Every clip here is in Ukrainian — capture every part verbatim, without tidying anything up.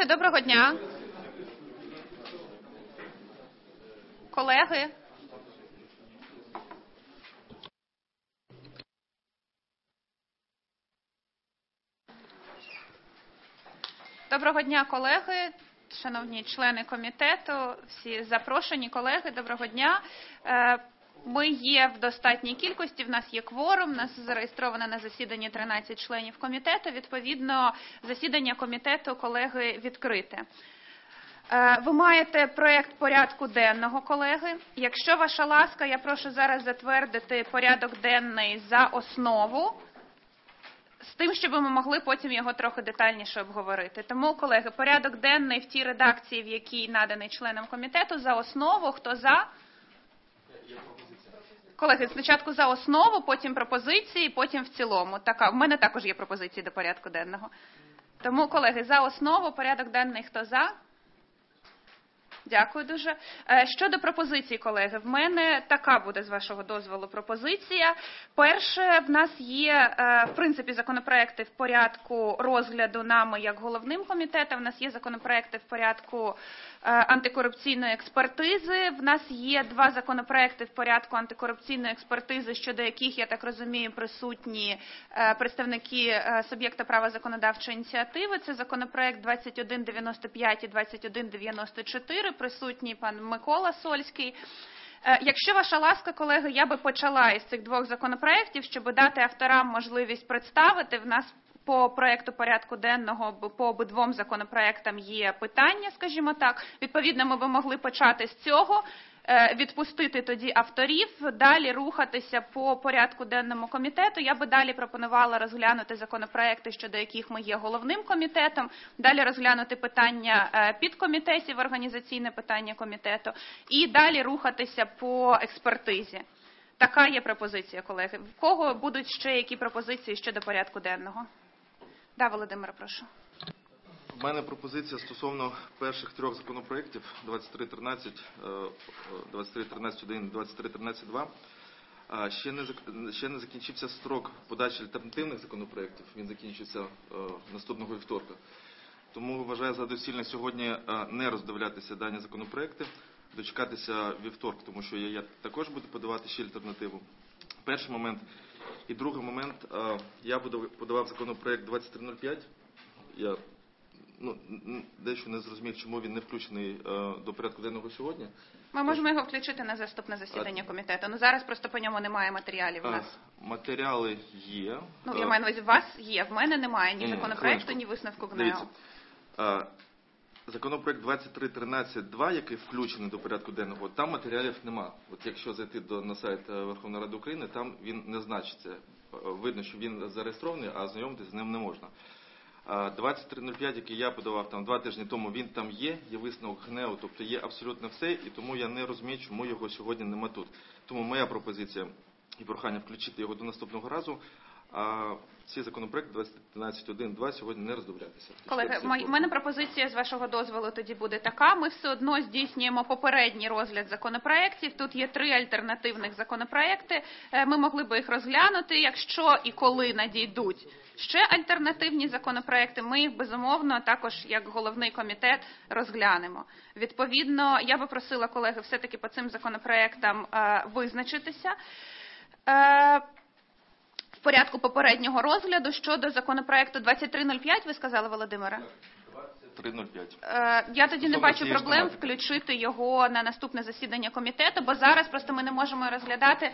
Колеги, доброго дня. Колеги. Доброго дня, колеги, шановні члени комітету, всі запрошені колеги, доброго дня. Ми є в достатній кількості, в нас є кворум, в нас зареєстровано на засіданні тринадцять членів комітету, відповідно, засідання комітету, колеги, відкрите. Ви маєте проєкт порядку денного, колеги. Якщо ваша ласка, я прошу зараз затвердити порядок денний за основу, з тим, щоб ми могли потім його трохи детальніше обговорити. Тому, колеги, порядок денний в тій редакції, в якій наданий членам комітету, за основу. Хто за? Колеги, спочатку за основу, потім пропозиції, потім в цілому. Така, в мене також є пропозиції до порядку денного. Тому, колеги, за основу, порядок денний, хто за? Дякую дуже. Щодо пропозицій, колеги, в мене така буде, з вашого дозволу, пропозиція. Перше, в нас є, в принципі, законопроекти в порядку розгляду нами як головним комітетом. В нас є законопроекти в порядку антикорупційної експертизи. В нас є два законопроекти в порядку антикорупційної експертизи, щодо яких, я так розумію, присутні представники суб'єкта права законодавчої ініціативи. Це законопроект двадцять один дев'яносто п'ять і двадцять один дев'яносто чотири. Присутній пан Микола Сольський. Якщо ваша ласка, колеги, я би почала із цих двох законопроєктів, щоб дати авторам можливість представити. В нас по проєкту порядку денного по обидвом законопроєктам є питання, скажімо так. Відповідно, ми би могли почати з цього, відпустити тоді авторів, далі рухатися по порядку денному комітету. Я би далі пропонувала розглянути законопроекти, щодо яких ми є головним комітетом, далі розглянути питання підкомітетів, організаційне питання комітету, і далі рухатися по експертизі. Така є пропозиція, колеги. В кого будуть ще які пропозиції щодо порядку денного? Да, Володимире, прошу. У мене пропозиція стосовно перших трьох законопроєктів двадцять три тринадцять, двадцять три тринадцять один, двадцять три тринадцять два. Ще не, ще не закінчився строк подачі альтернативних законопроєктів, він закінчиться наступного вівторка. Тому вважаю за доцільне сьогодні не роздивлятися дані законопроєкти, дочекатися вівторка, тому що я, я також буду подавати ще альтернативу. Перший момент. І другий момент, я буду подавав законопроєкт двадцять три нуль п'ять. Я ну, дещо не зрозумів, чому він не включений до порядку денного сьогодні. Ми можемо його включити на наступне засідання комітету. Ну зараз просто по ньому немає матеріалів у нас. Матеріали є. Ну, я маю на увазі, у вас є, в мене немає ні законопроекту, ні висновку ГНЕУ. Дивіться, законопроект двадцять три тринадцять два, який включений до порядку денного, там матеріалів нема. От якщо зайти до, на сайт Верховної Ради України, там він не значиться. Видно, що він зареєстрований, а знайомитися з ним не можна. двадцять три нуль п'ять, який я подавав там два тижні тому, він там є, є висновок ГНЕУ, тобто є абсолютно все, і тому я не розумію, чому його сьогодні нема тут. Тому моя пропозиція і прохання включити його до наступного разу, а ці законопроекти двадцять тринадцять один два сьогодні не роздивлятися. Колеги, в мене пропозиція з вашого дозволу тоді буде така. Ми все одно здійснюємо попередній розгляд законопроєктів. Тут є три альтернативних законопроєкти. Ми могли би їх розглянути, якщо і коли надійдуть ще альтернативні законопроєкти, ми їх, безумовно, також, як головний комітет, розглянемо. Відповідно, я би просила, колеги, все-таки по цим законопроєктам визначитися. В порядку попереднього розгляду щодо законопроекту двадцять три нуль п'ять, ви сказали, Володимире? двадцять три нуль п'ять. Я тоді не бачу проблем включити його на наступне засідання комітету, бо зараз просто ми не можемо розглядати,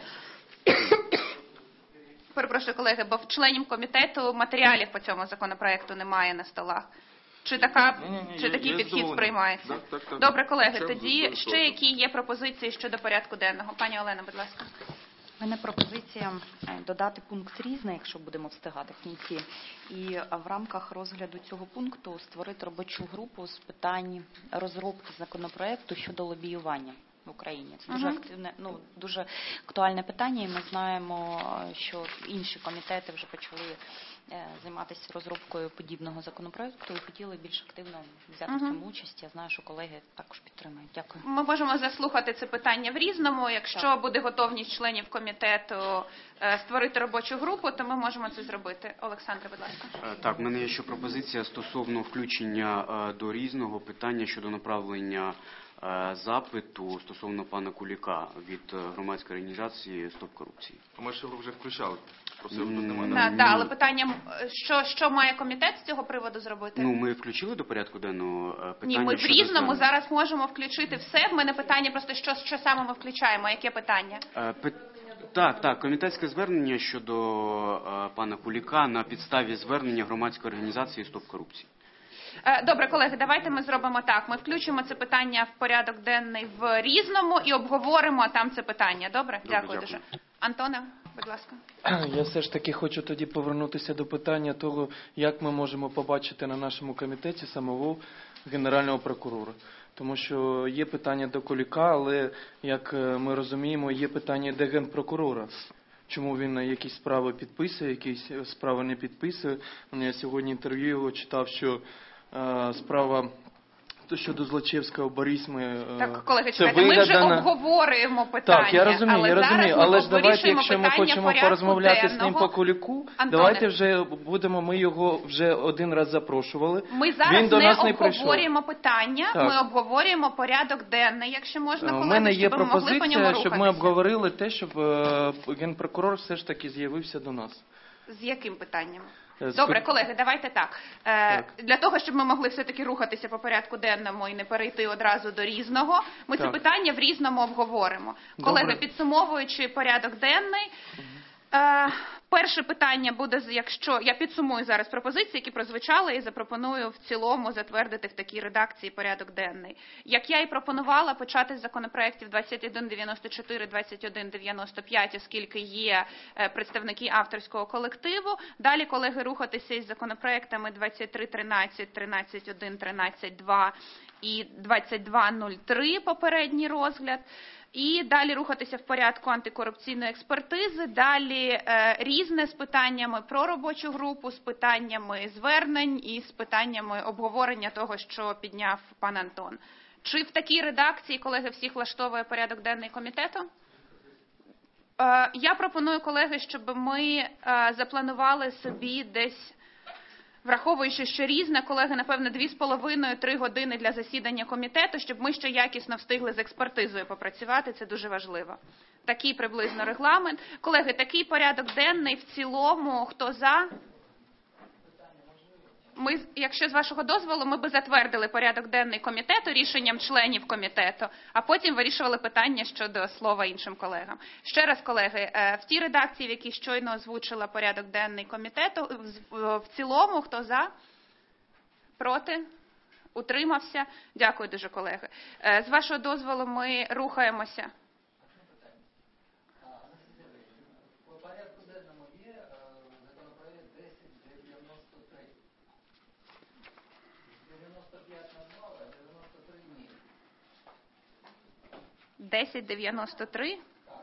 перепрошую, колеги, бо в членів комітету матеріалів по цьому законопроекту немає на столах. Чи, така, ні, ні, ні, чи такий я, підхід я сприймається? Так, так, так. Добре, колеги, Чим тоді ще які є пропозиції щодо порядку денного? Пані Олена, будь ласка. У мене пропозиція додати пункт «Різне», якщо будемо встигати в кінці. І в рамках розгляду цього пункту створити робочу групу з питань розробки законопроекту щодо лобіювання в Україні. Це дуже активне, ну, дуже актуальне питання, і ми знаємо, що інші комітети вже почали е, займатися розробкою подібного законопроекту і хотіли більш активно взяти Мгм. в цьому участь. Я знаю, що колеги також підтримують. Дякую. Ми можемо заслухати це питання в Різному. Якщо Так. буде готовність членів комітету е, створити робочу групу, то ми можемо це зробити. Олександре, будь ласка. Е, Так, в мене є ще пропозиція стосовно включення е, до різного питання щодо направлення е, запиту стосовно пана Куліка від е, громадської організації «Стоп корупції». А ми ж його вже включали. Просив, тут М, немає. Так, Ну, так, але питання, е, що, що має комітет з цього приводу зробити? Ну, ми включили до порядку денного е, питання Ні, ми в щодо Різному звернення. зараз можемо включити все. В мене питання просто, що, що саме ми включаємо, яке питання? Е, пи- Так, так, комітетське звернення щодо е, пана Куліка на підставі звернення громадської організації «Стоп корупції». Е, Добре, колеги, давайте ми зробимо так. Ми включимо це питання в порядок денний в Різному і обговоримо там це питання. Добре? Добре, Дякую дякую. дуже. Антоне, будь ласка. Я все ж таки хочу тоді повернутися до питання того, як ми можемо побачити на нашому комітеті самого Генерального прокурора. Тому що є питання до Куліка, але, як е, ми розуміємо, є питання до Генпрокурора. Чому він якісь справи підписує, якісь справи не підписує. Я сьогодні інтерв'ю його читав, що е, справа то щодо Злочевського Борисми е, Так, колеги, це чекайте, ми вже вигадана. обговорюємо питання. Так, я розумію, але я розумію, зараз ми але ж давайте, вирішуємо якщо ми питання хочемо порядку порозмовляти з ним денного. по Куліку, Антоне. давайте вже будемо, ми його вже один раз запрошували. Ми зараз Він до не нас не прийшов. обговорюємо питання, Так. ми обговорюємо порядок денний, якщо можна, У колеги, мене є щоб ми могли по ньому пропозиція, щоб ми рухатися. обговорили те, щоб е, Генпрокурор все ж таки з'явився до нас. З яким питанням? Е, з Добре, пит- колеги, давайте так. Е, Так. Для того, щоб ми могли все-таки рухатися по порядку денному і не перейти одразу до Різного, ми це Так. питання в Різному обговоримо. Добре. Колеги, підсумовуючи порядок денний, е, перше питання буде, з- якщо я підсумую зараз пропозиції, які прозвучали, і запропоную в цілому затвердити в такій редакції порядок денний. Як я і пропонувала, почати з законопроєктів двадцять один дев'яносто чотири, двадцять один дев'яносто п'ять, оскільки є е, представники авторського колективу. Далі, колеги, рухатися із законопроектами двадцять три тринадцять, тринадцять один, тринадцять два і двадцять два нуль три попередній розгляд. І далі рухатися в порядку антикорупційної експертизи, далі е, різне з питаннями про робочу групу, з питаннями звернень і з питаннями обговорення того, що підняв пан Антон. Чи в такій редакції, колеги, всіх влаштовує порядок денний комітету? Е, я пропоную, колеги, щоб ми е, запланували собі десь, враховуючи, що різне, колеги, напевно, дві з половиною, три години для засідання комітету, щоб ми ще якісно встигли з експертизою попрацювати, це дуже важливо. Такий приблизно регламент. Колеги, такий порядок денний в цілому, хто за? Ми, якщо з вашого дозволу, ми би затвердили порядок денний комітету рішенням членів комітету, а потім вирішували питання щодо слова іншим колегам. Ще раз, колеги, е, в тій редакції, в якій щойно озвучила порядок денний комітету, в- в цілому, хто за? Проти? Утримався? Дякую дуже, колеги. Е, З вашого дозволу ми рухаємося. десять дев'яносто три.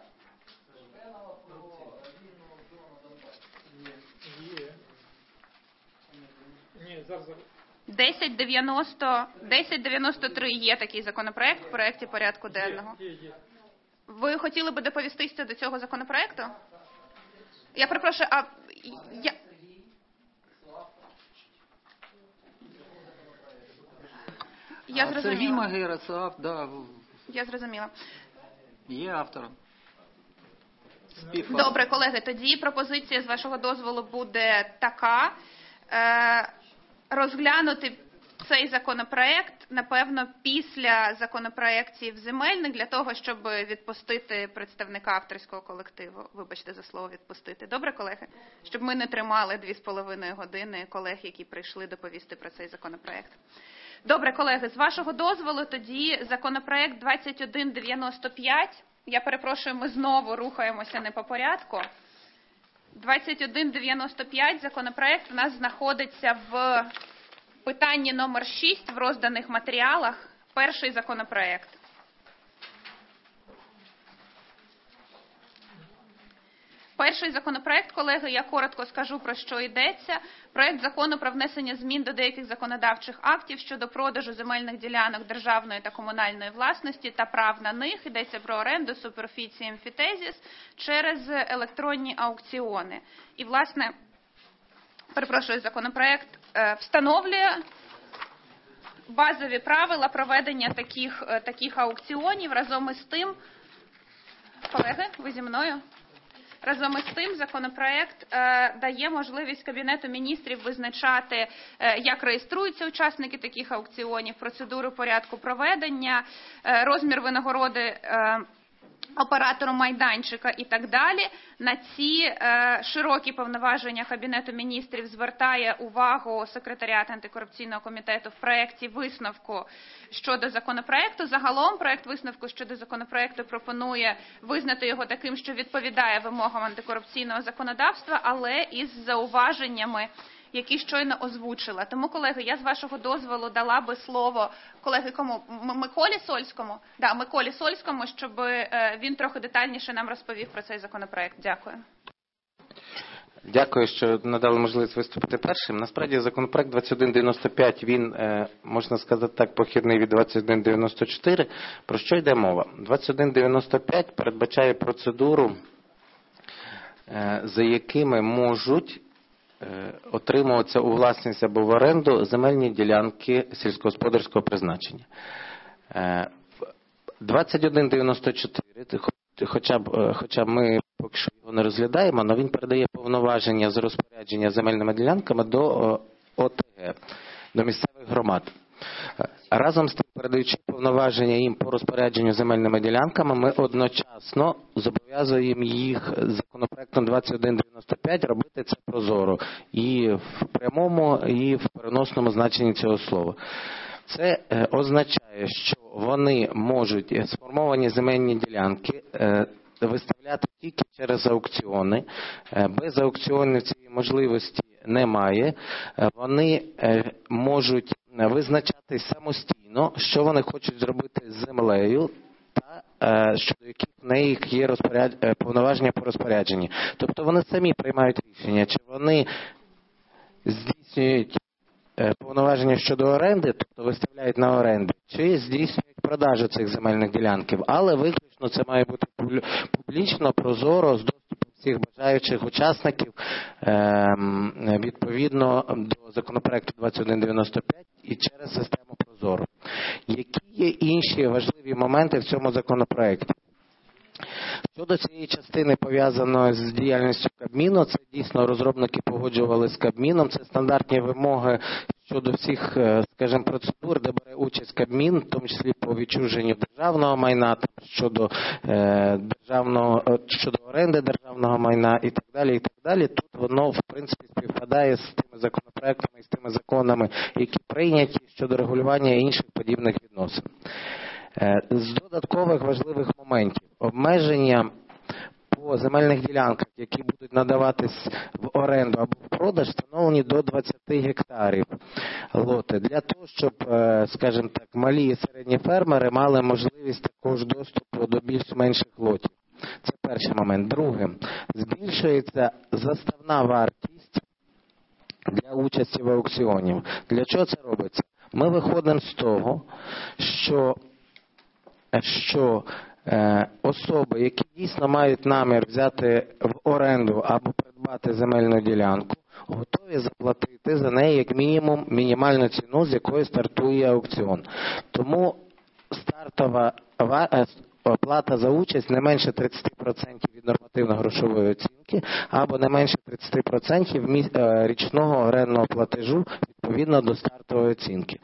десять дев'яносто, десять дев'яносто три є такий законопроект в проєкті порядку денного. Ви хотіли би доповістися до цього законопроекту? Я перепрошую, а я... Я А Сергій зрозуміла. Магера, це ав- да, Я зрозуміла. є автором. Співавтор. Добре, колеги, тоді пропозиція з вашого дозволу буде така. Е, розглянути цей законопроект, напевно, після законопроєктів земельних, для того, щоб відпустити представника авторського колективу. Вибачте за слово «відпустити». Добре, колеги? Щоб ми не тримали дві з половиною години колег, які прийшли доповісти про цей законопроект. Добре, колеги, з вашого дозволу тоді законопроект двадцять один дев'яносто п'ять. Я перепрошую, ми знову рухаємося не по порядку. двадцять один дев'яносто п'ять законопроект у нас знаходиться в питанні номер шість в розданих матеріалах. Перший законопроект. Перший законопроект, колеги, я коротко скажу, про що йдеться. Проект закону про внесення змін до деяких законодавчих актів щодо продажу земельних ділянок державної та комунальної власності та прав на них. Йдеться про оренду, суперфіції, емфітезіс через електронні аукціони. І, власне, перепрошую, законопроект е, встановлює базові правила проведення таких, е, таких аукціонів. Разом із тим, колеги, ви зі мною? Разом із тим, законопроект е, дає можливість Кабінету міністрів визначати, е, як реєструються учасники таких аукціонів, процедуру порядку проведення, е, розмір винагороди е, оператору майданчика і так далі. На ці е, широкі повноваження Кабінету міністрів звертає увагу секретаріат антикорупційного комітету в проєкті висновку щодо законопроекту. Загалом проєкт висновку щодо законопроекту пропонує визнати його таким, що відповідає вимогам антикорупційного законодавства, але із зауваженнями, які щойно озвучила. Тому, колеги, я з вашого дозволу дала би слово колеги кому? М- Миколі Сольському? Да, Миколі Сольському, щоб е, він трохи детальніше нам розповів про цей законопроект. Дякую. Дякую, що надали можливість виступити першим. Насправді, законопроект двадцять один дев'яносто п'ять, він, можна сказати так, похідний від двадцять один дев'яносто чотири. Про що йде мова? двадцять один дев'яносто п'ять передбачає процедуру, за якими можуть отримуватися у власність або в оренду земельні ділянки сільськогосподарського призначення. двадцять один дев'яносто чотири, хоча б, хоча б ми поки що його не розглядаємо, але він передає повноваження з розпорядження земельними ділянками до О Те Ге, до місцевих громад. Разом з тим, передаючи повноваження їм по розпорядженню земельними ділянками, ми одночасно зобов'язуємо їх законопроектом двадцять один дев'яносто п'ять робити це прозоро і в прямому, і в переносному значенні цього слова. Це означає, що вони можуть сформовані земельні ділянки виставляти тільки через аукціони. Без аукціонів цієї можливості немає. Вони можуть визначати самостійно, що вони хочуть зробити з землею, та щодо яких в них є розпоряд... повноваження по розпорядженні. Тобто вони самі приймають рішення, чи вони здійснюють повноваження щодо оренди, тобто виставляють на оренди, чи здійснюють продажу цих земельних ділянків. Але виключно це має бути публічно, прозоро, з доступом всіх бажаючих учасників відповідно до законопроекту двадцять один дев'яносто п'ять і через систему прозоро. Які є інші важливі моменти в цьому законопроекті? Щодо цієї частини, пов'язаної з діяльністю Кабміну, це дійсно розробники погоджували з Кабміном, це стандартні вимоги щодо всіх, скажімо, процедур, де бере участь Кабмін, в тому числі по відчуженню державного майна, щодо е, державного, щодо оренди державного майна і так далі, і так далі. Тут воно, в принципі, співпадає з тими законопроектами і з тими законами, які прийняті щодо регулювання інших подібних відносин. Е, з додаткових важливих моментів обмеження по земельних ділянках, які будуть надаватись в оренду або в продаж, встановлені до двадцяти гектарів лоти. Для того, щоб, скажімо так, малі і середні фермери мали можливість також доступу до більш-менших лотів. Це перший момент. Друге, збільшується заставна вартість для участі в аукціоні. Для чого це робиться? Ми виходимо з того, що, що особи, які дійсно мають намір взяти в оренду або придбати земельну ділянку, готові заплатити за неї як мінімум мінімальну ціну, з якої стартує аукціон. Тому стартова оплата за участь не менше тридцять відсотків від нормативно-грошової оцінки або не менше тридцять відсотків річного орендного платежу відповідно до стартової оцінки.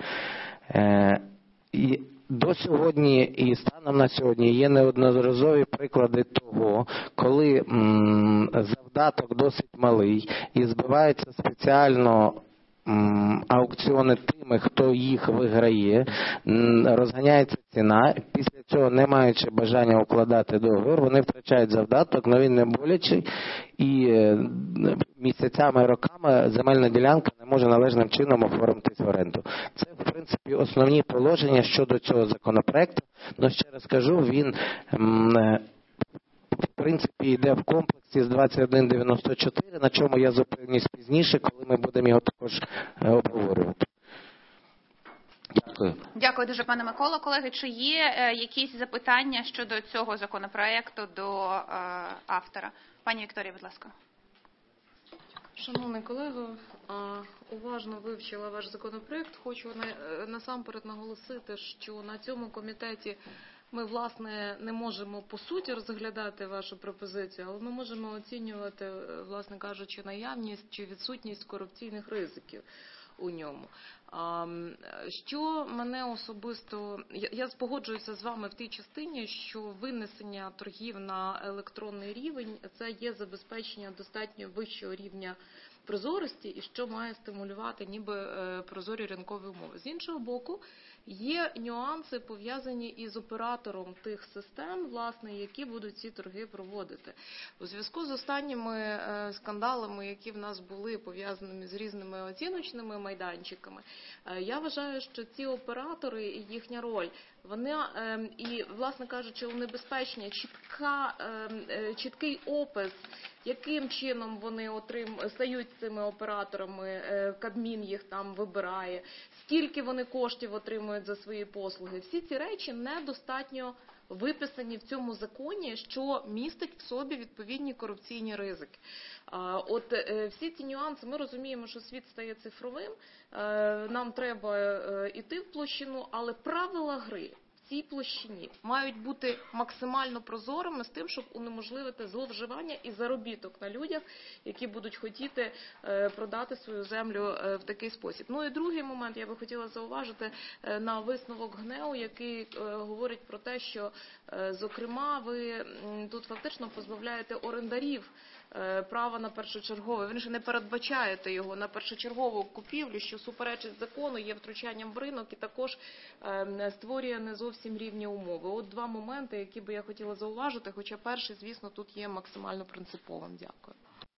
І до сьогодні і станом на сьогодні є неодноразові приклади того, коли м, завдаток досить малий і збиваються спеціально м, аукціони тими, хто їх виграє, м, розганяється ціна, після цього, не маючи бажання укладати договір, вони втрачають завдаток, але він не болячий, і е, місяцями, роками земельна ділянка не може належним чином оформитись в оренду. Це, в принципі, основні положення щодо цього законопроекту. Но ще раз кажу, він м, в принципі йде в комплексі з двадцять один дев'яносто чотири, на чому я зупинюсь пізніше, коли ми будемо його також обговорювати. Дякую. Дякую дуже, пане Микола. Колеги, чи є е, якісь запитання щодо цього законопроекту до е, автора? Пані Вікторія, будь ласка. Шановний колего, уважно вивчила ваш законопроект. Хочу насамперед наголосити, що на цьому комітеті ми, власне, не можемо по суті розглядати вашу пропозицію, але ми можемо оцінювати, власне кажучи, наявність чи відсутність корупційних ризиків у ньому. Що мене особисто, я погоджуюся з вами в тій частині, що винесення торгів на електронний рівень – це є забезпечення достатньо вищого рівня прозорості і що має стимулювати ніби прозорі ринкові умови. З іншого боку, є нюанси, пов'язані із оператором тих систем, власне, які будуть ці торги проводити. У зв'язку з останніми скандалами, які в нас були пов'язаними з різними оціночними майданчиками, я вважаю, що ці оператори і їхня роль, вони, і, власне кажучи, унебезпечення, чітка, чіткий опис, яким чином вони отрим... стають цими операторами, Кабмін їх там вибирає, скільки вони коштів отримують за свої послуги. Всі ці речі недостатньо виписані в цьому законі, що містить в собі відповідні корупційні ризики. От всі ці нюанси, ми розуміємо, що світ стає цифровим, нам треба йти в площину, але правила гри в цій площині мають бути максимально прозорими з тим, щоб унеможливити зловживання і заробіток на людях, які будуть хотіти продати свою землю в такий спосіб. Ну і другий момент, я би хотіла зауважити на висновок ГНЕУ, який говорить про те, що, зокрема, ви тут фактично позбавляєте орендарів права на першочергове, ви ж не передбачаєте його на першочергову купівлю, що суперечить закону, є втручанням в ринок і також створює не зовсім рівні умови. От два моменти, які би я хотіла зауважити, хоча перший, звісно, тут є максимально принциповим. Дякую.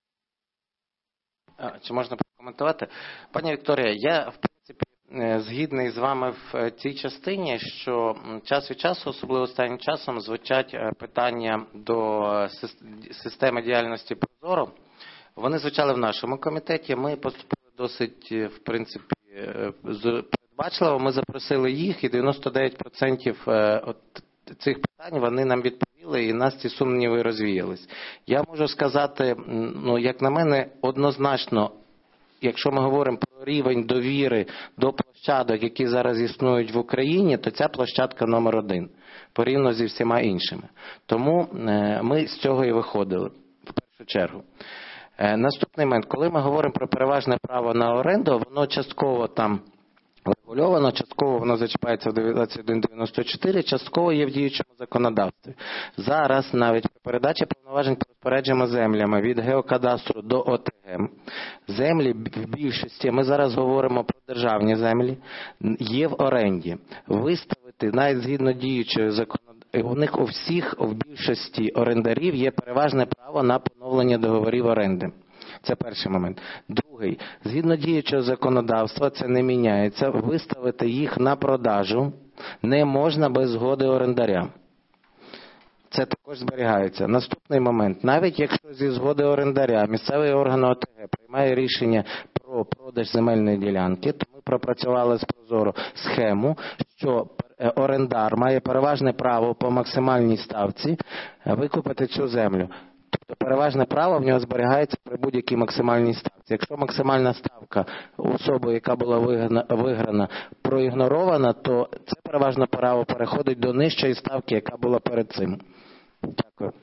Чи можна прокоментувати? Пані Вікторія, я, в принципі, згідний з вами в цій частині, що час від часу, особливо останнім часом, звучать питання до системи діяльності Прозоро. Вони звучали в нашому комітеті, ми поступили досить, в принципі, передбачливо, ми запросили їх, і дев'яносто дев'ять відсотків цих питань вони нам відповіли, і нас ці сумніви розвіялись. Я можу сказати, ну, як на мене, однозначно, якщо ми говоримо про рівень довіри до площадок, які зараз існують в Україні, то ця площадка номер один, порівняно зі всіма іншими. Тому ми з цього і виходили, в першу чергу. Наступний момент, коли ми говоримо про переважне право на оренду, воно частково там регульовано, частково воно зачіпається в двадцять один дев'яносто чотири, частково є в діючому законодавстві. Зараз навіть при передачі повноважень по розпорядженням землями від геокадастру до О Те Ге, землі в більшості, ми зараз говоримо про державні землі, є в оренді. Виставити, навіть згідно діючого законодавства, у них у всіх, в більшості орендарів є переважне право на поновлення договорів оренди. Це перший момент. Другий. Згідно діючого законодавства, це не міняється, виставити їх на продажу не можна без згоди орендаря. Це також зберігається. Наступний момент. Навіть якщо зі згоди орендаря місцевий орган О Те Ге приймає рішення про продаж земельної ділянки, то ми пропрацювали з Прозоро схему, що орендар має переважне право по максимальній ставці викупити цю землю. Тобто переважне право в нього зберігається при будь-якій максимальній ставці. Якщо максимальна ставка особи, яка була виграна, виграна, проігнорована, то це переважне право переходить до нижчої ставки, яка була перед цим. Дякую.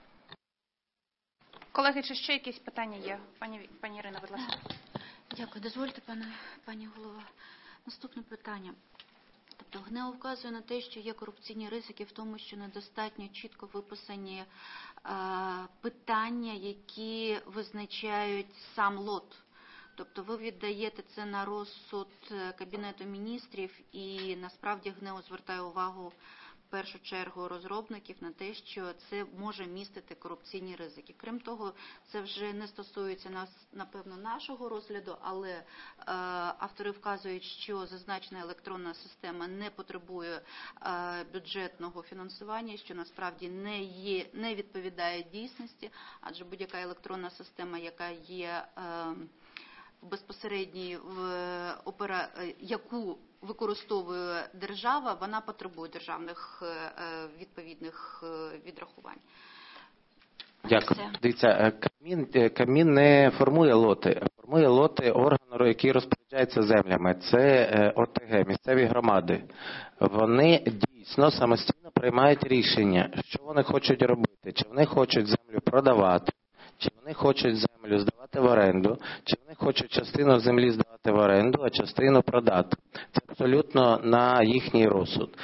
Колеги, чи ще якісь питання є? Пані, пані Ірина, будь ласка. Дякую. Дозвольте, пане, пані голова. Наступне питання. Тобто ГНЕУ вказує на те, що є корупційні ризики в тому, що недостатньо чітко виписані е, питання, які визначають сам лот. Тобто ви віддаєте це на розсуд Кабінету міністрів, і насправді ГНЕУ звертає увагу першу чергу розробників на те, що це може містити корупційні ризики. Крім того, це вже не стосується нас, напевно, нашого розгляду, але е, автори вказують, що зазначена електронна система не потребує е, бюджетного фінансування, що насправді не є, не відповідає дійсності, адже будь-яка електронна система, яка є е, безпосередній в опера, яку використовує держава, вона потребує державних відповідних відрахувань. Дякую. Дивіться, Кабмін, Кабмін не формує лоти, а формує лоти органу, який розпоряджається землями. Це О Те Ге, місцеві громади. Вони дійсно самостійно приймають рішення, що вони хочуть робити. Чи вони хочуть землю продавати, чи вони хочуть землю здавати в оренду, чи вони хочуть частину землі здавати в оренду, а частину продати. Це абсолютно на їхній розсуд.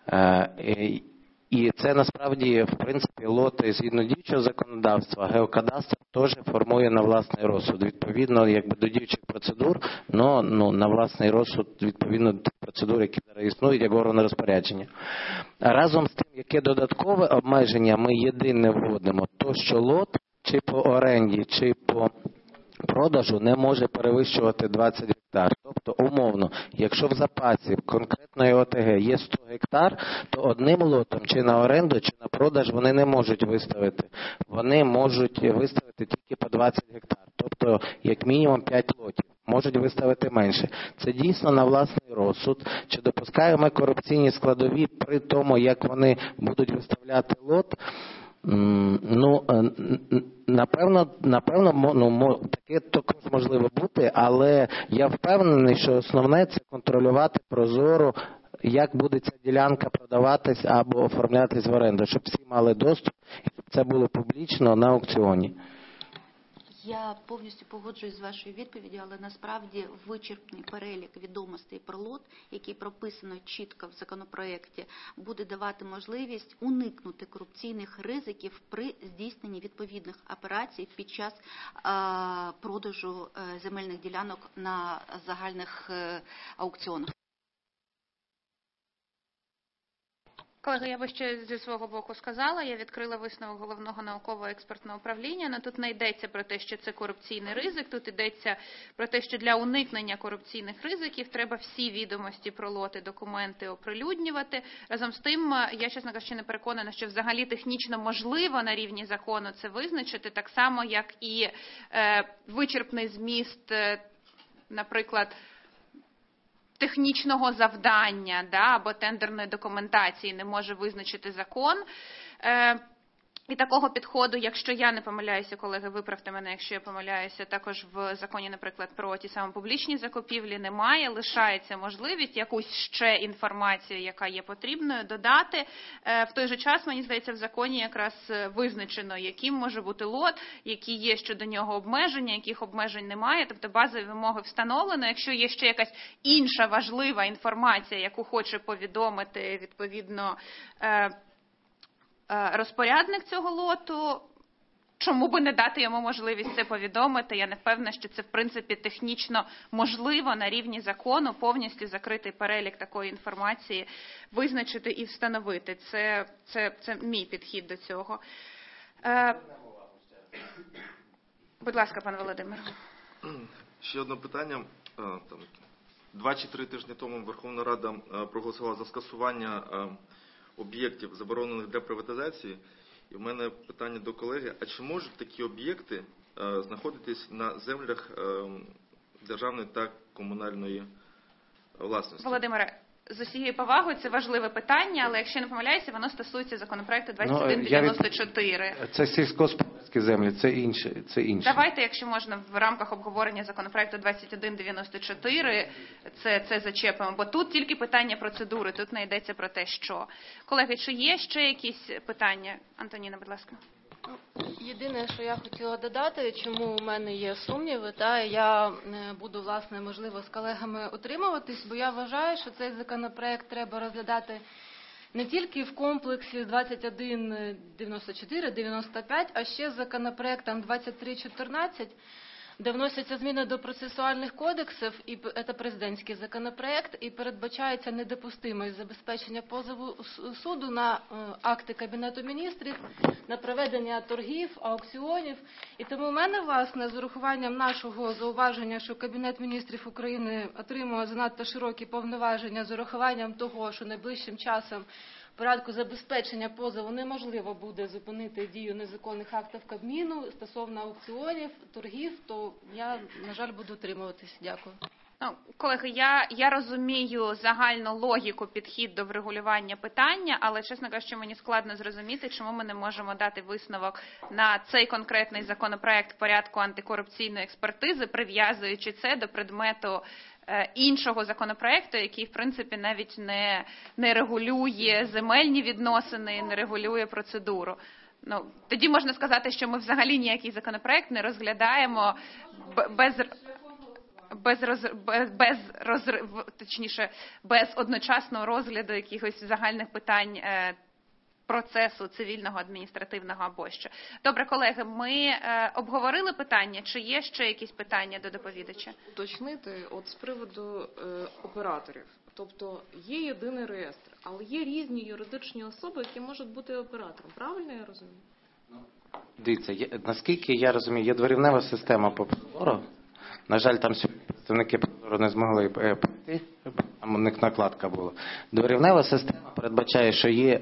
І це насправді, в принципі, лоти згідно діючого законодавства, геокадастр теж формує на власний розсуд. Відповідно, якби до діючих процедур, но ну, на власний розсуд, відповідно до тих процедур, які зараз існують, як органи розпорядження. Разом з тим, яке додаткове обмеження ми єдине вводимо, то що лот чи по оренді, чи по продажу не може перевищувати двадцять гектар. Тобто, умовно, якщо в запасі конкретної О Те Ге є сто гектар, то одним лотом чи на оренду, чи на продаж вони не можуть виставити. Вони можуть виставити тільки по двадцять гектар. Тобто, як мінімум п'ять лотів. Можуть виставити менше. Це дійсно на власний розсуд. Чи допускаємо ми корупційні складові при тому, як вони будуть виставляти лот? Ну, напевно, напевно, ну, таке також можливо бути, але я впевнений, що основне – це контролювати прозоро, як буде ця ділянка продаватись або оформлятись в оренду, щоб всі мали доступ, і щоб це було публічно на аукціоні. Я повністю погоджуюсь з вашою відповіддю, але насправді вичерпний перелік відомостей про лот, який прописано чітко в законопроєкті, буде давати можливість уникнути корупційних ризиків при здійсненні відповідних операцій під час а, продажу а, земельних ділянок на загальних а, аукціонах. Колеги, я би ще зі свого боку сказала, я відкрила висновок Головного науково-експертного управління, але тут не йдеться про те, що це корупційний ризик, тут йдеться про те, що для уникнення корупційних ризиків треба всі відомості про лоти, документи оприлюднювати. Разом з тим, я, чесно кажучи, не переконана, що взагалі технічно можливо на рівні закону це визначити, так само, як і е, вичерпний зміст, е, наприклад, технічного завдання, да, або тендерної документації не може визначити закон. Е, і такого підходу, якщо я не помиляюся, колеги, виправте мене, якщо я помиляюся, також в законі, наприклад, про ті самі публічні закупівлі немає, лишається можливість якусь ще інформацію, яка є потрібною, додати. Е, в той же час, мені здається, в законі якраз визначено, яким може бути лот, які є щодо нього обмеження, яких обмежень немає, тобто базові вимоги встановлено. Якщо є ще якась інша важлива інформація, яку хоче повідомити, відповідно, е, розпорядник цього лоту, чому би не дати йому можливість це повідомити? Я не впевнена, що це в принципі технічно можливо на рівні закону повністю закритий перелік такої інформації визначити і встановити. Це, це, це мій підхід до цього. Е, будь ласка, пан Володимир. Ще одне питання. Там, два чи три тижні тому Верховна Рада проголосувала за скасування об'єктів, заборонених для приватизації. І в мене питання до колеги, а чи можуть такі об'єкти е, знаходитись на землях е, державної та комунальної власності? Володимире, з усією повагою, це важливе питання, але якщо не помиляюся, воно стосується законопроекту двадцять один дев'яносто чотири. Ну, це сільськогосподарські землі, це інше, це інше. Давайте, якщо можна, в рамках обговорення законопроекту двадцять один дев'яносто чотири це, це зачепимо, бо тут тільки питання процедури, тут не йдеться про те, що. Колеги, чи є ще якісь питання? Антоніна, будь ласка. Єдине, що я хотіла додати, чому у мене є сумніви, та я буду, власне, можливо, з колегами утримуватись, бо я вважаю, що цей законопроект треба розглядати не тільки в комплексі з двадцять один дев'яносто чотири дев'яносто п'ять, а ще з законопроектом двадцять три чотирнадцять, де вносяться зміни до процесуальних кодексів, і це президентський законопроект, і передбачається недопустимість забезпечення позову суду на акти Кабінету міністрів, на проведення торгів, аукціонів. І тому в мене, власне, з урахуванням нашого зауваження, що Кабінет міністрів України отримує занадто широкі повноваження, з урахуванням того, що найближчим часом в порядку забезпечення позову неможливо буде зупинити дію незаконних актів Кабміну стосовно аукціонів, торгів, то я, на жаль, буду утримуватись. Дякую. Ну, колеги, я, я розумію загальну логіку, підхід до врегулювання питання, але, чесно кажучи, мені складно зрозуміти, чому ми не можемо дати висновок на цей конкретний законопроект в порядку антикорупційної експертизи, прив'язуючи це до предмету іншого законопроекту, який, в принципі, навіть не, не регулює земельні відносини, не регулює процедуру. Ну, тоді можна сказати, що ми взагалі ніякий законопроект не розглядаємо без... без роз, без, без розрив, точніше, без одночасного розгляду якихось загальних питань е, процесу цивільного, адміністративного або що. Добре, колеги, ми е, обговорили питання, чи є ще якісь питання до доповідача? Уточнити, от з приводу е, операторів. Тобто є єдиний реєстр, але є різні юридичні особи, які можуть бути оператором. Правильно я розумію? Дивіться, є, наскільки я розумію, є дворівнева система по прозору. На жаль, там сьогодні представники прозору не змогли пройти, там у них накладка була. Дворівнева система передбачає, що є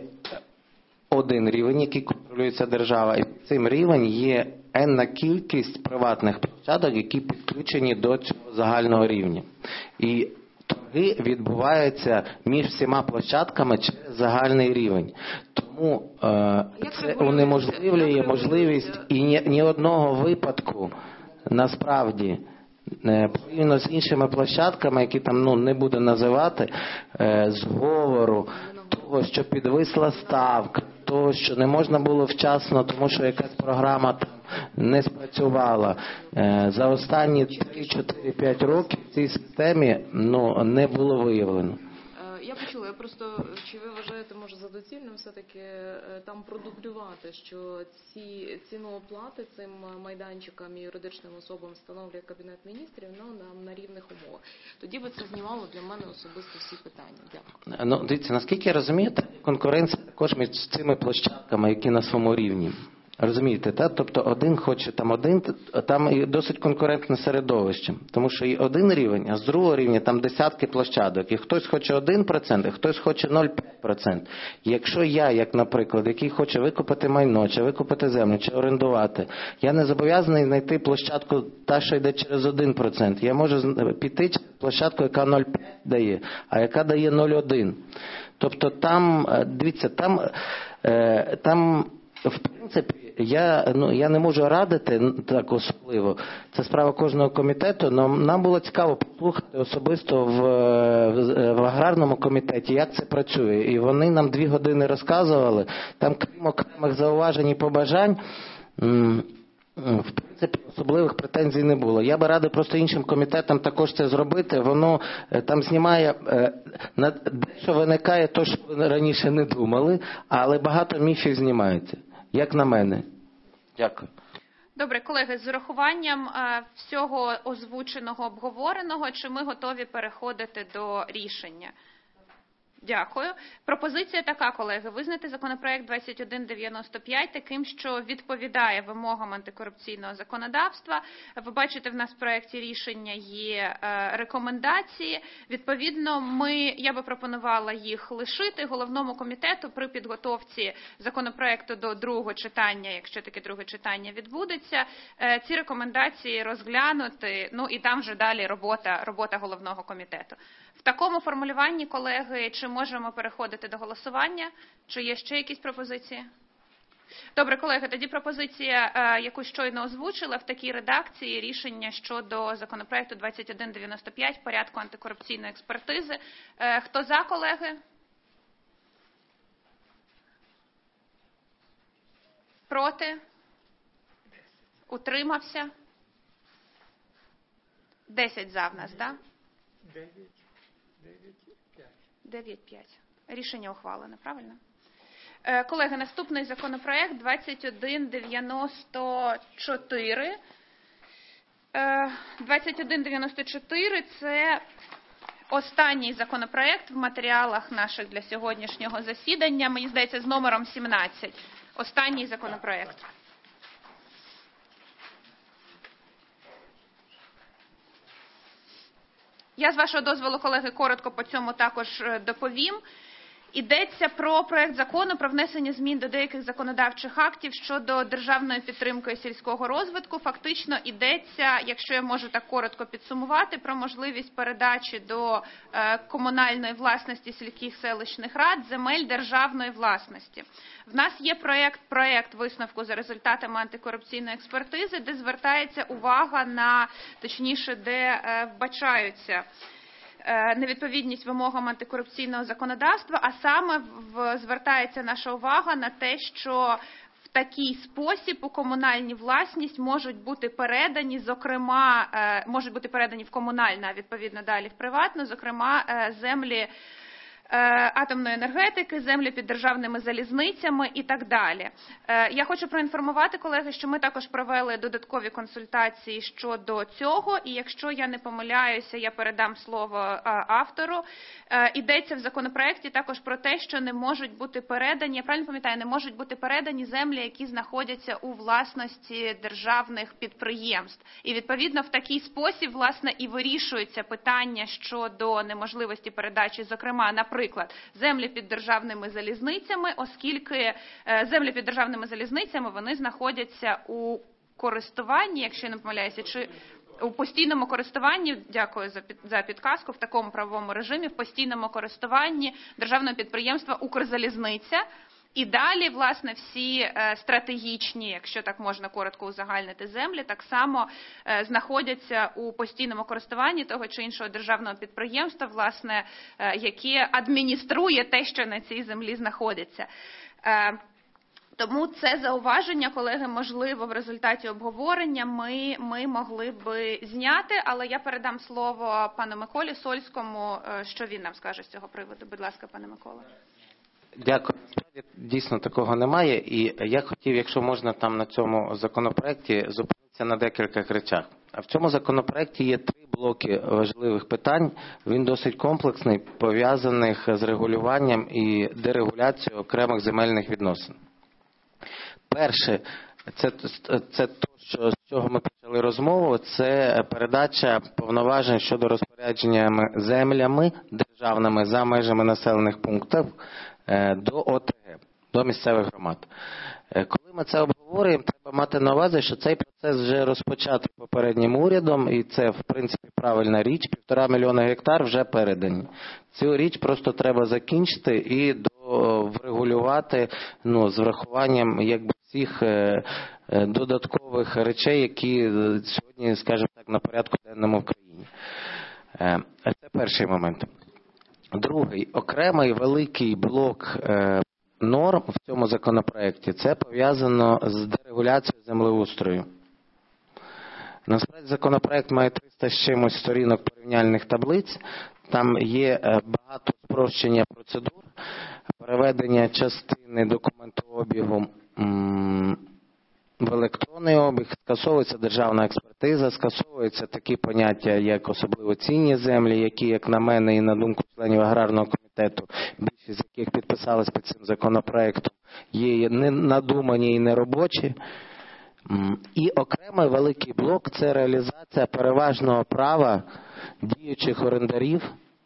один рівень, який контролюється держава, і цим рівень є енна кількість приватних площадок, які підключені до цього загального рівня. І торги відбуваються між всіма площадками через загальний рівень. Тому е, це унеможливлює можливість і ні, ні одного випадку насправді порівняно з іншими площадками, які там ну, не буду називати, е, зговору, того, що підвисла ставка, того, що не можна було вчасно, тому що якась програма там не спрацювала. Е, за останні три, чотири, п'ять років в цій системі ну, не було виявлено. Я почула, я просто, чи ви вважаєте, може, за доцільним все-таки там продублювати, що ці ціну оплати цим майданчикам і юридичним особам встановлює Кабінет міністрів ну, на, на рівних умовах. Тоді би це знімало для мене особисто всі питання. Дякую. Ну, дивіться, наскільки я розумію, конкуренція також між цими площадками, які на своєму рівні. Розумієте, та? Тобто один хоче там один, там і досить конкурентне середовище. Тому що є один рівень, а з другого рівня там десятки площадок. І хтось хоче один відсоток, а хтось хоче нуль цілих п'ять десятих відсотка. Якщо я, як, наприклад, який хоче викупити майно, чи викупити землю, чи орендувати, я не зобов'язаний знайти площадку та, що йде через один відсоток. Я можу піти через площадку, яка нуль цілих п'ять дає, а яка дає нуль цілих один. Тобто там, дивіться, там, там в принципі, я, ну, я не можу радити так особливо. Це справа кожного комітету, але нам було цікаво послухати особисто в, в, в аграрному комітеті, як це працює. І вони нам дві години розказували. Там, крім окремих зауважень і побажань, в принципі, особливих претензій не було. Я би радив просто іншим комітетам також це зробити. Воно там знімає, дещо виникає те, що ви раніше не думали, але багато міфів знімається. Як на мене. Дякую. Добре, колеги, з урахуванням всього озвученого, обговореного, чи ми готові переходити до рішення? Дякую. Пропозиція така, колеги, визнати законопроект двадцять один дев'яносто п'ять таким, що відповідає вимогам антикорупційного законодавства. Ви бачите, в нас в проєкті рішення є рекомендації. Відповідно, ми, я би пропонувала їх лишити головному комітету при підготовці законопроекту до другого читання, якщо таке друге читання відбудеться, ці рекомендації розглянути, ну і там вже далі робота, робота головного комітету. В такому формулюванні, колеги, чи можемо переходити до голосування? Чи є ще якісь пропозиції? Добре, колеги, тоді пропозиція, яку щойно озвучила, в такій редакції рішення щодо законопроекту двадцять один дев'яносто п'ять в порядку антикорупційної експертизи. Хто за, колеги? Проти? Утримався? Десять за в нас, так? Да? дев'ять п'ять. Рішення ухвалене, правильно? Колеги, наступний законопроект двадцять один дев'яносто чотири. двадцять один дев'яносто чотири – це останній законопроект в матеріалах наших для сьогоднішнього засідання. Мені здається, з номером сімнадцять. Останній законопроект. Я, з вашого дозволу, колеги, коротко по цьому також доповім. Йдеться про проект закону про внесення змін до деяких законодавчих актів щодо державної підтримки сільського розвитку. Фактично йдеться, якщо я можу так коротко підсумувати, про можливість передачі до комунальної власності сільських селищних рад земель державної власності. В нас є проект, проект висновку за результатами антикорупційної експертизи, де звертається увага на, точніше, де вбачаються невідповідність вимогам антикорупційного законодавства, а саме в, звертається наша увага на те, що в такий спосіб у комунальні власність можуть бути передані, зокрема, можуть бути передані в комунальну, а відповідно далі в приватну, зокрема, землі атомної енергетики, землі під державними залізницями і так далі. Я хочу проінформувати, колеги, що ми також провели додаткові консультації щодо цього, і якщо я не помиляюся, я передам слово автору. Йдеться в законопроекті також про те, що не можуть бути передані, я правильно пам'ятаю, не можуть бути передані землі, які знаходяться у власності державних підприємств. І відповідно в такий спосіб, власне, і вирішується питання щодо неможливості передачі, зокрема, наприклад, Наприклад, землі під державними залізницями, оскільки землі під державними залізницями вони знаходяться у користуванні, якщо я не помиляюся, чи у постійному користуванні, дякую за, під, за підказку, в такому правовому режимі, в постійному користуванні державного підприємства «Укрзалізниця». І далі, власне, всі е, стратегічні, якщо так можна коротко узагальнити, землі, так само е, знаходяться у постійному користуванні того чи іншого державного підприємства, власне, е, яке адмініструє те, що на цій землі знаходиться. Е, Тому це зауваження, колеги, можливо, в результаті обговорення ми, ми могли би зняти, але я передам слово пану Миколі Сольському, е, що він нам скаже з цього приводу. Будь ласка, пане Микола. Дякую. Дійсно такого немає. І я хотів, якщо можна, там на цьому законопроекті зупинитися на декількох речах. А в цьому законопроекті є три блоки важливих питань. Він досить комплексний, пов'язаних з регулюванням і дерегуляцією окремих земельних відносин. Перше, це, це те, що з чого ми почали розмову, це передача повноважень щодо розпорядження землями державними за межами населених пунктів до О Т Г, до місцевих громад. Коли ми це обговорюємо, треба мати на увазі, що цей процес вже розпочатий попереднім урядом, і це, в принципі, правильна річ. Півтора мільйона гектар вже передані. Цю річ просто треба закінчити і до, врегулювати, ну, з врахуванням, якби, всіх е, е, додаткових речей, які сьогодні, скажімо так, на порядку денному в країні. Е, це перший момент. Другий, окремий великий блок е, норм в цьому законопроекті, це пов'язано з дерегуляцією землеустрою. Насправді законопроект має триста з чимось сторінок порівняльних таблиць, там є багато спрощення процедур, переведення частини документообігу м, в електронний обіг, скасовується державна експертиза, скасовуються такі поняття, як особливо цінні землі, які, як на мене і на думку членів аграрного комітету, більшість з яких підписалися під цим законопроектом, є не надумані і неробочі. І окремий великий блок – це реалізація переважного права діючих орендарів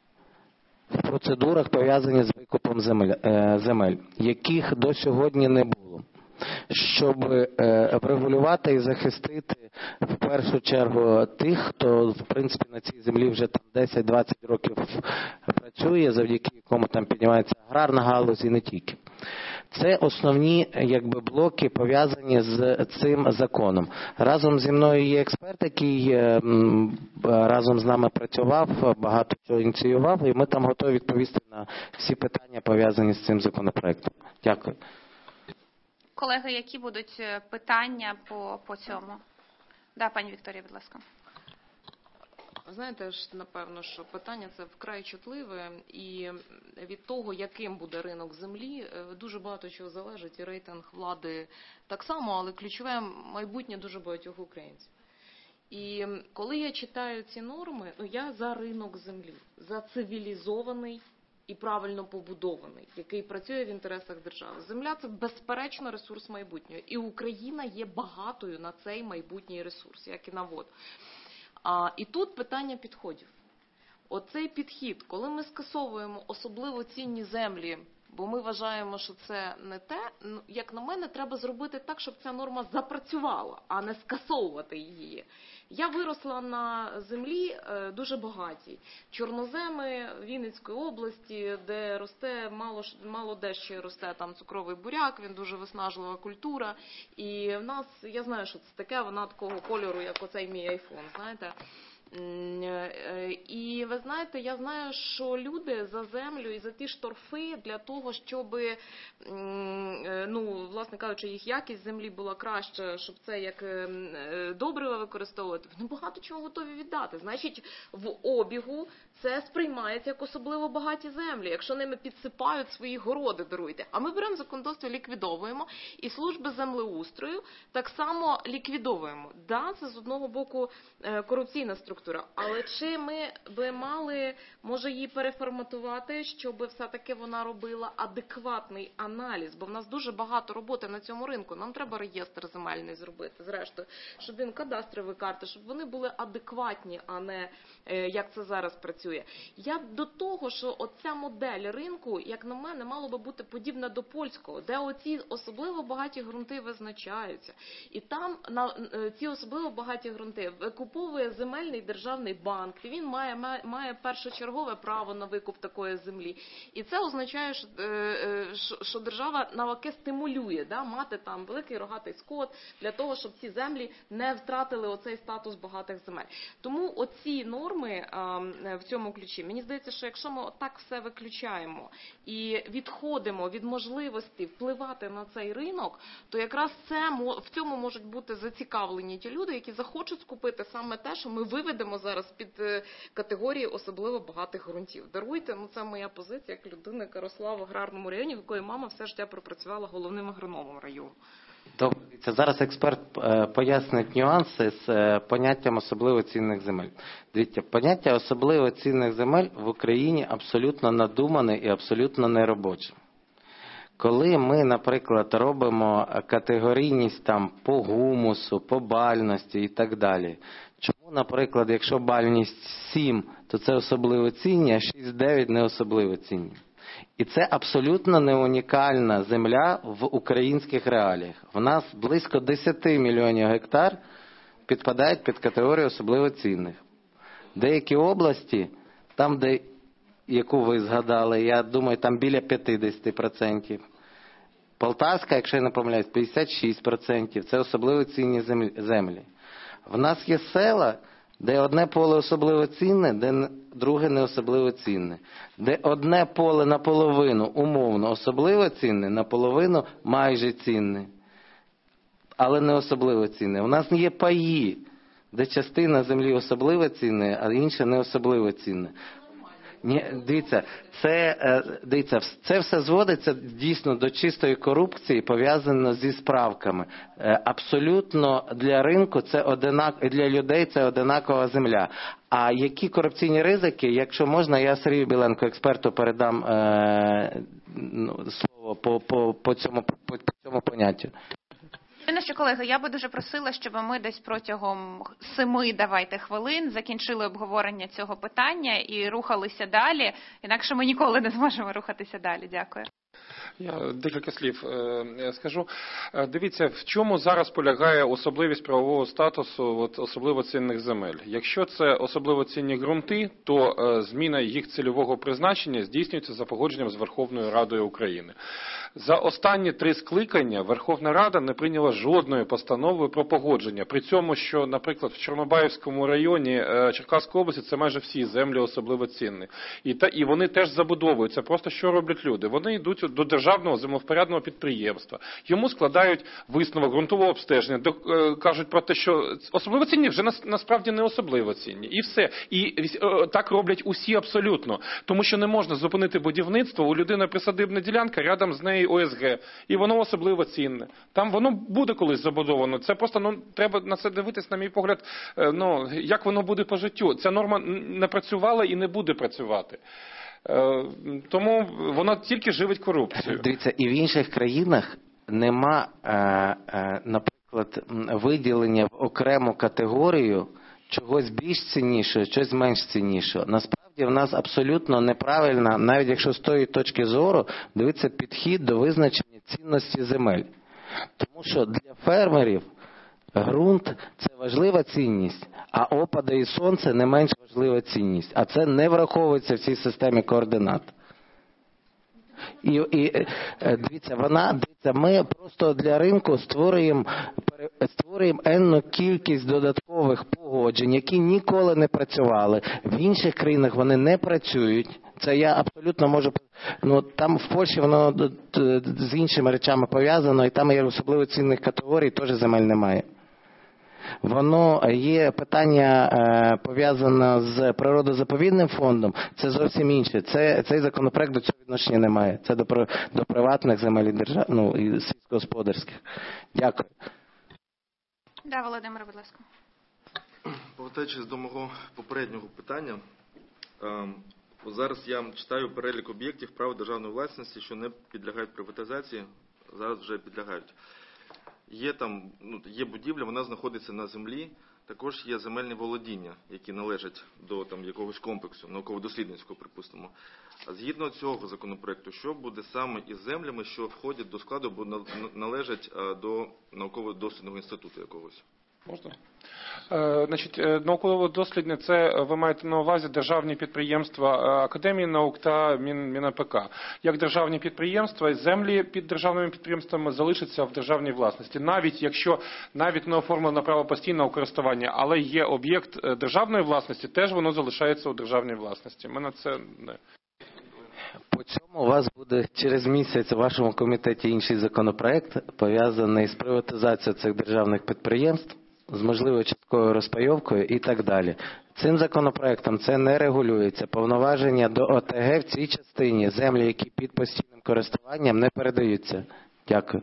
в процедурах, пов'язані з викупом земель, яких до сьогодні не було. Щоб врегулювати і захистити в першу чергу тих, хто, в принципі, на цій землі вже там десять-двадцять років працює, завдяки якому там піднімається аграрна галузь і не тільки. Це основні, якби, блоки, пов'язані з цим законом. Разом зі мною є експерт, який разом з нами працював, багато чого ініціював, і ми там готові відповісти на всі питання, пов'язані з цим законопроектом. Дякую. Колеги, які будуть питання по, по цьому? Да, пані Вікторія, будь ласка. Знаєте ж, напевно, що питання це вкрай чутливе, і від того, яким буде ринок землі, дуже багато чого залежить, і рейтинг влади так само, але ключове майбутнє дуже багатьох українців. І коли я читаю ці норми, ну я за ринок землі, за цивілізований і правильно побудований, який працює в інтересах держави. Земля – це безперечно ресурс майбутнього. І Україна є багатою на цей майбутній ресурс, як і на воду. А, і тут питання підходів. Оцей підхід, коли ми скасовуємо особливо цінні землі, бо ми вважаємо, що це не те, як на мене, треба зробити так, щоб ця норма запрацювала, а не скасовувати її. Я виросла на землі дуже багатій. Чорноземи Вінницької області, де росте, мало, мало де ще росте там цукровий буряк, він дуже виснажлива культура. І в нас, я знаю, що це таке, вона такого кольору, як оцей мій айфон, знаєте. І ви знаєте, я знаю, що люди за землю і за ті шторфи для того, щоб, ну, власне кажучи, їх якість землі була краща, щоб це як добриво використовувати, вони багато чого готові віддати. Значить, в обігу це сприймається як особливо багаті землі, якщо ними підсипають свої городи, даруйте. А ми беремо законодавство, ліквідовуємо, і служби землеустрою так само ліквідовуємо. Да, це з одного боку корупційна структура, але чи ми би мали, може, її переформатувати, щоб все-таки вона робила адекватний аналіз, бо в нас дуже багато роботи на цьому ринку, нам треба реєстр земельний зробити, зрештою, щоб він кадастрові карти, щоб вони були адекватні, а не як це зараз працює. Я до того, що оця модель ринку, як на мене, мало би бути подібна до польського, де оці особливо багаті ґрунти визначаються. І там на ці особливо багаті ґрунти викуповує земельний державний банк, і він має, має, має першочергове право на викуп такої землі. І це означає, що, що, що держава наваки стимулює, да, мати там великий рогатий скот для того, щоб ці землі не втратили оцей статус багатих земель. Тому оці норми а, в цьому ключі, мені здається, що якщо ми отак все виключаємо і відходимо від можливості впливати на цей ринок, то якраз це, в цьому можуть бути зацікавлені ті люди, які захочуть скупити саме те, що ми виведемо зараз під категорії особливо багатих ґрунтів. Даруйте, ну це моя позиція як людина, яка росла в аграрному районі, в якої мама все життя пропрацювала головним агрономом району. Добре, це зараз експерт пояснить нюанси з поняттям особливо цінних земель. Дивіться, поняття особливо цінних земель в Україні абсолютно надумане і абсолютно неробоче. Коли ми, наприклад, робимо категорійність там по гумусу, по бальності і так далі, чому, наприклад, якщо бальність сім, то це особливо цінні, а шість-дев'ять не особливо цінні? І це абсолютно не унікальна земля в українських реаліях. В нас близько десять мільйонів гектар підпадають під категорію особливо цінних. Деякі області, там, де, яку ви згадали, я думаю, там біля п'ятдесят відсотків. Полтавська, якщо я не помиляюсь, п'ятдесят шість відсотків. Це особливо цінні землі. В нас є села, де одне поле особливо цінне, де друге не особливо цінне. Де одне поле наполовину, умовно, особливо цінне, наполовину майже цінне. Але не особливо цінне. У нас є паї, де частина землі особливо цінне, а інша не особливо цінне. Ні, дивіться, це, дивіться, це все зводиться дійсно до чистої корупції, пов'язано зі справками. Абсолютно для ринку це одинак, для людей це одинакова земля. А які корупційні ризики, якщо можна, я Сергію Біленко, експерту, передам е, ну, слово по, по, по, цьому, по, по цьому поняттю. Єдине, що, колеги, я би дуже просила, щоб ми десь протягом семи, давайте, хвилин закінчили обговорення цього питання і рухалися далі, інакше ми ніколи не зможемо рухатися далі. Дякую. Я декілька слів е, скажу. Дивіться, в чому зараз полягає особливість правового статусу от, особливо цінних земель. Якщо це особливо цінні ґрунти, то е, зміна їх цільового призначення здійснюється за погодженням з Верховною Радою України. За останні три скликання Верховна Рада не прийняла жодної постанови про погодження. При цьому, що, наприклад, в Чорнобаївському районі е, Черкаської області це майже всі землі особливо цінні. І, та, і вони теж забудовуються. Просто що роблять люди? Вони йдуть що до державного землевпорядного підприємства. Йому складають висновок ґрунтового обстеження, до, е, кажуть про те, що особливо цінні вже нас, насправді не особливо цінні. І все. І е, так роблять усі абсолютно. Тому що не можна зупинити будівництво, у людини присадибна ділянка, рядом з нею О С Г. І воно особливо цінне. Там воно буде колись забудовано. Це просто, ну, треба на це дивитись, на мій погляд, е, ну, як воно буде по життю. Ця норма не працювала і не буде працювати. Тому вона тільки живить корупцію. Дивіться, і в інших країнах нема, наприклад, виділення в окрему категорію чогось більш ціннішого, чогось менш ціннішого. Насправді в нас абсолютно неправильно, навіть якщо з тої точки зору, дивиться підхід до визначення цінності земель. Тому що для фермерів ґрунт – це важлива цінність, а опади і сонце – не менш важлива цінність. А це не враховується в цій системі координат. І, і дивіться, вона, дивіться, ми просто для ринку створюємо, створюємо енну кількість додаткових погоджень, які ніколи не працювали. В інших країнах вони не працюють. Це я абсолютно можу... Ну, там в Польщі воно з іншими речами пов'язано, і там є особливо цінних категорій, теж земель немає. Воно є питання е, пов'язане з природозаповідним фондом, це зовсім інше. Це, цей законопроект до цього відношення не має. Це до, до приватних земель і, держав, ну, і сільськогосподарських. Дякую. Да, Володимир, будь ласка. Повертаючись до мого попереднього питання, е, зараз я читаю перелік об'єктів права державної власності, що не підлягають приватизації, зараз вже підлягають. Є там, ну, є будівля, вона знаходиться на землі, також є земельні володіння, які належать до там якогось комплексу, науково-дослідницького, припустимо. А згідно цього законопроекту, що буде саме із землями, що входять до складу, або належать до науково-дослідного інституту якогось? Можна? Е, значить, науково-дослідне – це ви маєте на увазі державні підприємства Академії наук та Мін, МінАПК. Як державні підприємства, землі під державними підприємствами залишаться в державній власності. Навіть якщо навіть не оформлено право постійного користування, але є об'єкт державної власності, теж воно залишається у державній власності. Ми на це не... По цьому у вас буде через місяць у вашому комітеті інший законопроект, пов'язаний з приватизацією цих державних підприємств, з можливою частковою розпайовкою і так далі. Цим законопроектом це не регулюється. Повноваження до О Те Ге в цій частині, землі, які під постійним користуванням, не передаються. Дякую.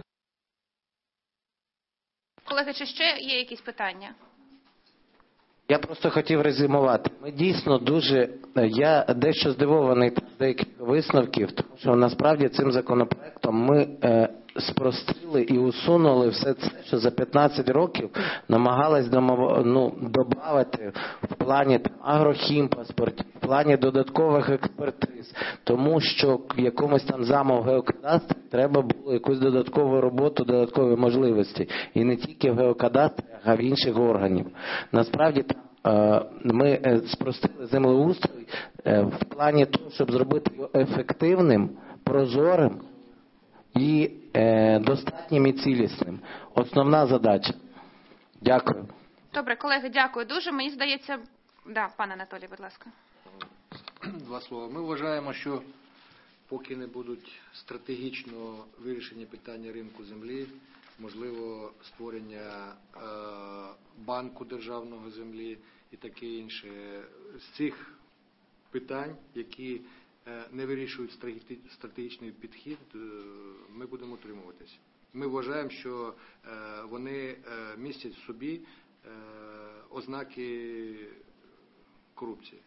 Колеги, чи ще є якісь питання? Я просто хотів резюмувати. Ми дійсно дуже, я дещо здивований з деяких висновків, тому що насправді цим законопроектом ми е, спростили і усунули все це, що за п'ятнадцять років намагались домов, ну, додати в плані там, агрохімпаспортів, в плані додаткових експертиз, тому що в якомусь там замов геокадастрі треба було якусь додаткову роботу, додаткові можливості. І не тільки в геокадастрі, а в інших органів. Насправді ми спростили землеустрій в плані того, щоб зробити його ефективним, прозорим і достатнім і цілісним. Основна задача. Дякую. Добре, колеги, дякую дуже. Мені здається... Да, пане Анатолій, будь ласка. Два слова. Ми вважаємо, що поки не будуть стратегічно вирішені питання ринку землі, можливо, створення е, банку державного землі і таке інше. З цих питань, які е, не вирішують стратегічний підхід, е, ми будемо утримуватися. Ми вважаємо, що е, вони е, містять в собі е, ознаки корупції.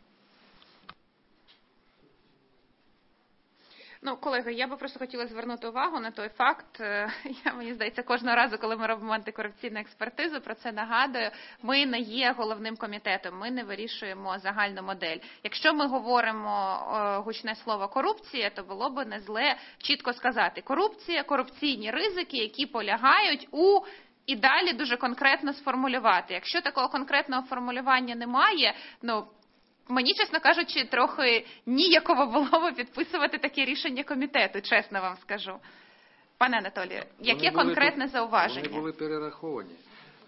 Ну, колеги, я би просто хотіла звернути увагу на той факт, я, мені здається, кожного разу, коли ми робимо антикорупційну експертизу, про це нагадую, ми не є головним комітетом, ми не вирішуємо загальну модель. Якщо ми говоримо гучне слово корупція, то було б не зле чітко сказати корупція, корупційні ризики, які полягають у... І далі дуже конкретно сформулювати. Якщо такого конкретного формулювання немає, ну, мені, чесно кажучи, трохи ніяково було б підписувати таке рішення комітету, чесно вам скажу. Пане Анатолію, яке конкретне зауваження? Вони були перераховані.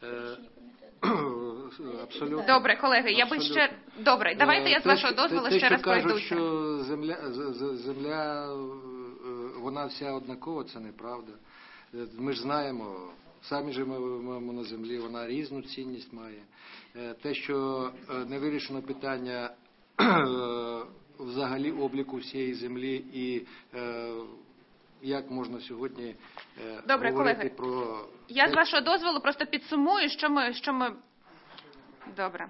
Абсолютно. Добре, колеги, я би ще... Добре, давайте я з вашого дозволу ще раз пройдуся. Те, що кажуть, що земля, земля вона вся однакова, це неправда. Ми ж знаємо, самі живемо на землі, вона різну цінність має. Те, що не вирішено питання взагалі обліку всієї землі і як можна сьогодні Добре, говорити колеги. про... Я з вашого дозволу просто підсумую, що ми... Що ми... Добре.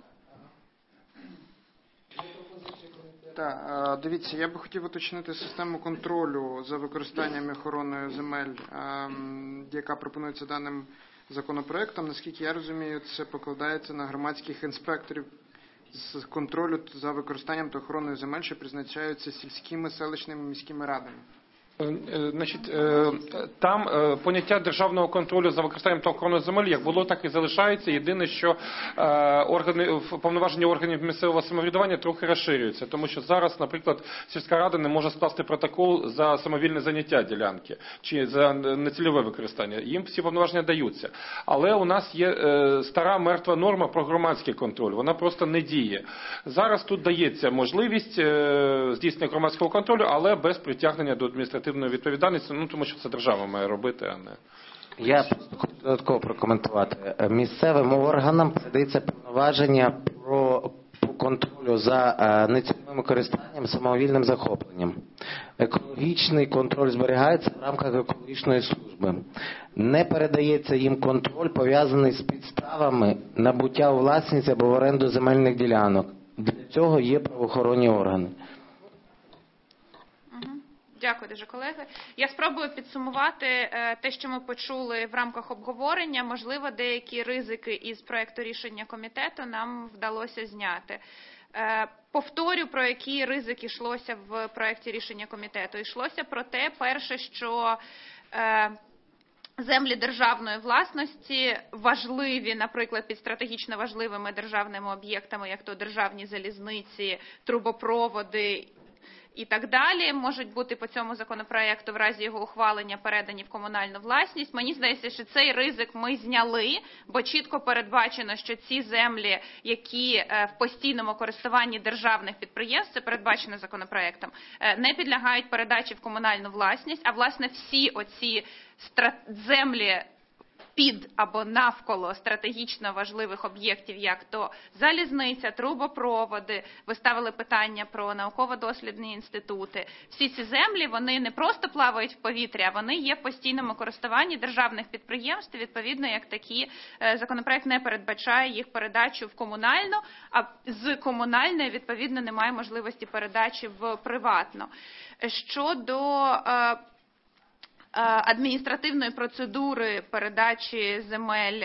Так, дивіться, я би хотів уточнити систему контролю за використанням і охороною земель, яка пропонується даним законопроектом. Наскільки я розумію, це покладається на громадських інспекторів з контролю за використанням та охороною земель, що призначаються сільськими, селищними, міськими радами. Значить, там поняття державного контролю за використанням та охороною земель як було, так і залишається. Єдине, що органи, повноваження органів місцевого самоврядування трохи розширюються, тому що зараз, наприклад, сільська рада не може скласти протокол за самовільне заняття ділянки чи за нецільове використання. Їм всі повноваження даються. Але у нас є стара мертва норма про громадський контроль. Вона просто не діє. Зараз тут дається можливість здійснення громадського контролю, але без притягнення до адміністративної відповідальності, ну тому що це держава має робити, а не... Я просто хочу додатково прокоментувати. Місцевим органам передається повноваження про по контролю за нецільовим використанням, самовільним захопленням. Екологічний контроль зберігається в рамках екологічної служби. Не передається їм контроль, пов'язаний з підставами набуття у власність або в оренду земельних ділянок. Для цього є правоохоронні органи. Дякую дуже, колеги. Я спробую підсумувати те, що ми почули в рамках обговорення. Можливо, деякі ризики із проекту рішення комітету нам вдалося зняти. Повторю, про які ризики йшлося в проекті рішення комітету. Йшлося про те, перше, що землі державної власності важливі, наприклад, під стратегічно важливими державними об'єктами, як то державні залізниці, трубопроводи і так далі, можуть бути по цьому законопроекту в разі його ухвалення передані в комунальну власність. Мені здається, що цей ризик ми зняли, бо чітко передбачено, що ці землі, які в постійному користуванні державних підприємств, це передбачено законопроектом, не підлягають передачі в комунальну власність, а власне всі оці землі під або навколо стратегічно важливих об'єктів, як то залізниця, трубопроводи, ви ставили питання про науково-дослідні інститути. Всі ці землі, вони не просто плавають в повітрі, а вони є в постійному користуванні державних підприємств, відповідно, як такі законопроект не передбачає їх передачу в комунальну, а з комунальної, відповідно, немає можливості передачі в приватну. Щодо адміністративної процедури передачі земель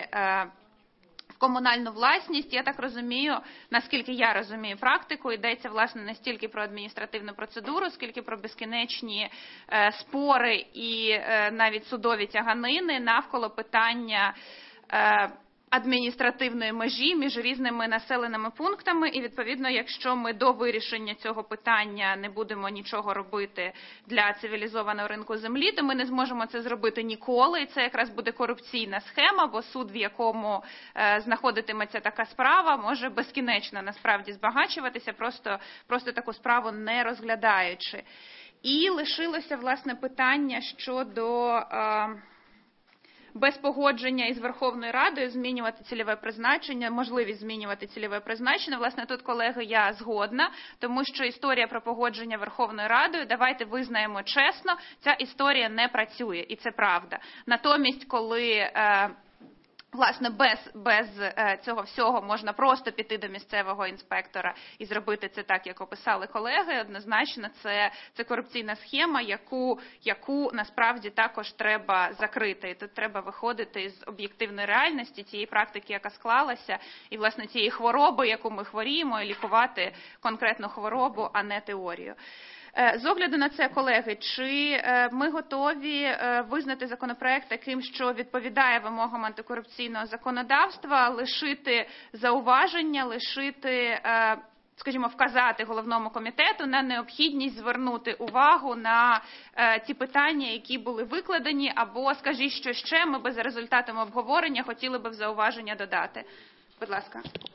в комунальну власність, я так розумію, наскільки я розумію практику, йдеться, власне, не стільки про адміністративну процедуру, скільки про безкінечні спори і навіть судові тяганини навколо питання адміністративної межі між різними населеними пунктами, і, відповідно, якщо ми до вирішення цього питання не будемо нічого робити для цивілізованого ринку землі, то ми не зможемо це зробити ніколи, і це якраз буде корупційна схема, бо суд, в якому е, знаходитиметься така справа, може безкінечно насправді збагачуватися, просто, просто таку справу не розглядаючи. І лишилося, власне, питання щодо... Е, без погодження із Верховною Радою змінювати цільове призначення, можливість змінювати цільове призначення. Власне, тут, колеги, я згодна, тому що історія про погодження Верховною Радою, давайте визнаємо чесно, ця історія не працює, і це правда. Натомість, коли... Е, Власне, без, без цього всього можна просто піти до місцевого інспектора і зробити це так, як описали колеги. Однозначно, це, це корупційна схема, яку, яку насправді також треба закрити. І тут треба виходити з об'єктивної реальності, тієї практики, яка склалася, і, власне, тієї хвороби, яку ми хворіємо, і лікувати конкретну хворобу, а не теорію. З огляду на це, колеги, чи ми готові визнати законопроект таким, що відповідає вимогам антикорупційного законодавства, лишити зауваження, лишити, скажімо, вказати головному комітету на необхідність звернути увагу на ті питання, які були викладені, або, скажіть, що ще ми би за результатами обговорення хотіли би в зауваження додати. Будь ласка.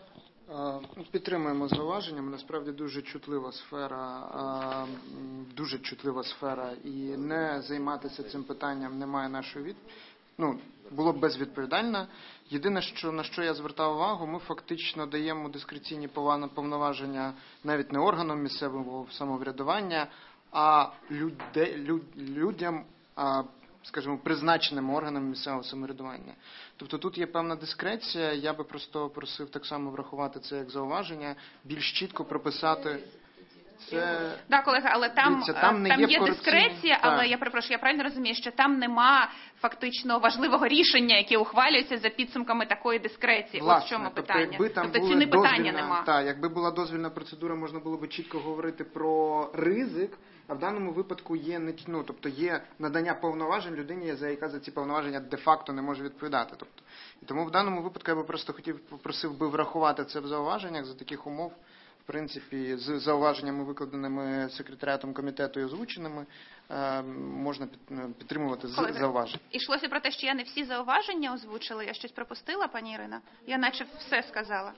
Підтримуємо зауваження. Насправді дуже чутлива сфера, дуже чутлива сфера, і не займатися цим питанням немає нашої від... Ну, було б безвідповідально. Єдине, що, на що я звертав увагу, ми фактично даємо дискреційні повноваження навіть не органам місцевого самоврядування, а люде, люд, людям, а, скажімо, призначеним органам місцевого самоврядування. Тобто тут є певна дискреція, я би просто просив так само врахувати це як зауваження, більш чітко прописати. Це... Да, колеги, але там, Дивіться, там, там, не там є, є дискреція, але так. я перепрошую, я правильно розумію, що там нема фактично важливого рішення, яке ухвалюється за підсумками такої дискреції. Власне, Ось в чому тобто, питання. якби там тобто була ціни питання дозвільна, нема. Так, якби була дозвільна процедура, можна було б чітко говорити про ризик, а в даному випадку є не ну, тобто є надання повноважень людині, за яка за ці повноваження де-факто не може відповідати. Тобто, і тому в даному випадку я би просто хотів попросив би врахувати це в зауваженнях за таких умов. В принципі, з зауваженнями, викладеними секретаріатом комітету і озвученими, можна підтримувати Колеги, зауваження. Ішлося про те, що я не всі зауваження озвучила. Я щось пропустила, пані Ірина? Я наче все сказала.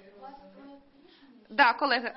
Да, колеги.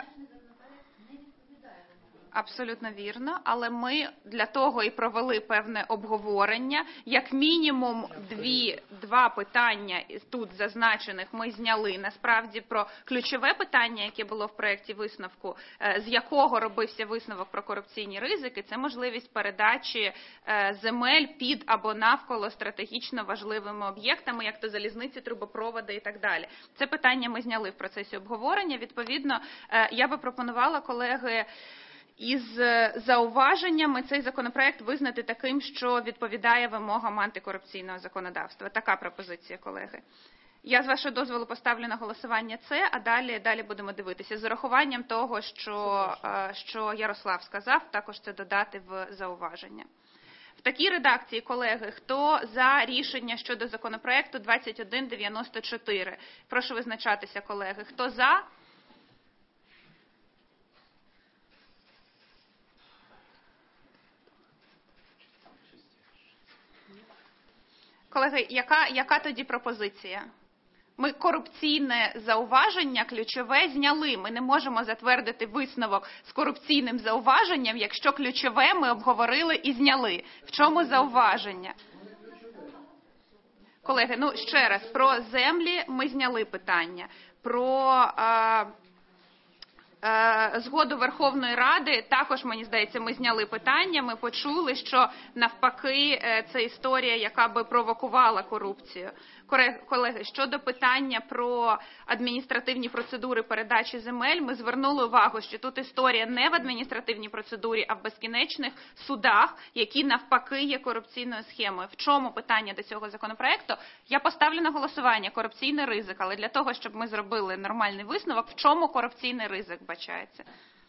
Абсолютно вірно, але ми для того і провели певне обговорення. Як мінімум дві, два питання тут зазначених ми зняли. Насправді про ключове питання, яке було в проєкті висновку, з якого робився висновок про корупційні ризики, це можливість передачі земель під або навколо стратегічно важливими об'єктами, як то залізниці, трубопроводи і так далі. Це питання ми зняли в процесі обговорення. Відповідно, я би пропонувала, колеги, із зауваженнями цей законопроект визнати таким, що відповідає вимогам антикорупційного законодавства. Така пропозиція, колеги. Я, з вашого дозволу, поставлю на голосування це, а далі, далі будемо дивитися. З урахуванням того, що, що Ярослав сказав, також це додати в зауваження. В такій редакції, колеги, хто за рішення щодо законопроекту двадцять один дев'яносто чотири? Прошу визначатися, колеги. Хто за? Колеги, яка, яка тоді пропозиція? Ми корупційне зауваження ключове зняли. Ми не можемо затвердити висновок з корупційним зауваженням, якщо ключове ми обговорили і зняли. В чому зауваження? Колеги, ну ще раз, про землі ми зняли питання. Про а, а, згоду Верховної Ради також, мені здається, ми зняли питання. Ми почули, що навпаки це історія, яка би провокувала корупцію. Колеги, щодо питання про адміністративні процедури передачі земель, ми звернули увагу, що тут історія не в адміністративній процедурі, а в безкінечних судах, які навпаки є корупційною схемою. В чому питання до цього законопроекту? Я поставлю на голосування корупційний ризик, але для того, щоб ми зробили нормальний висновок, в чому корупційний ризик бачається?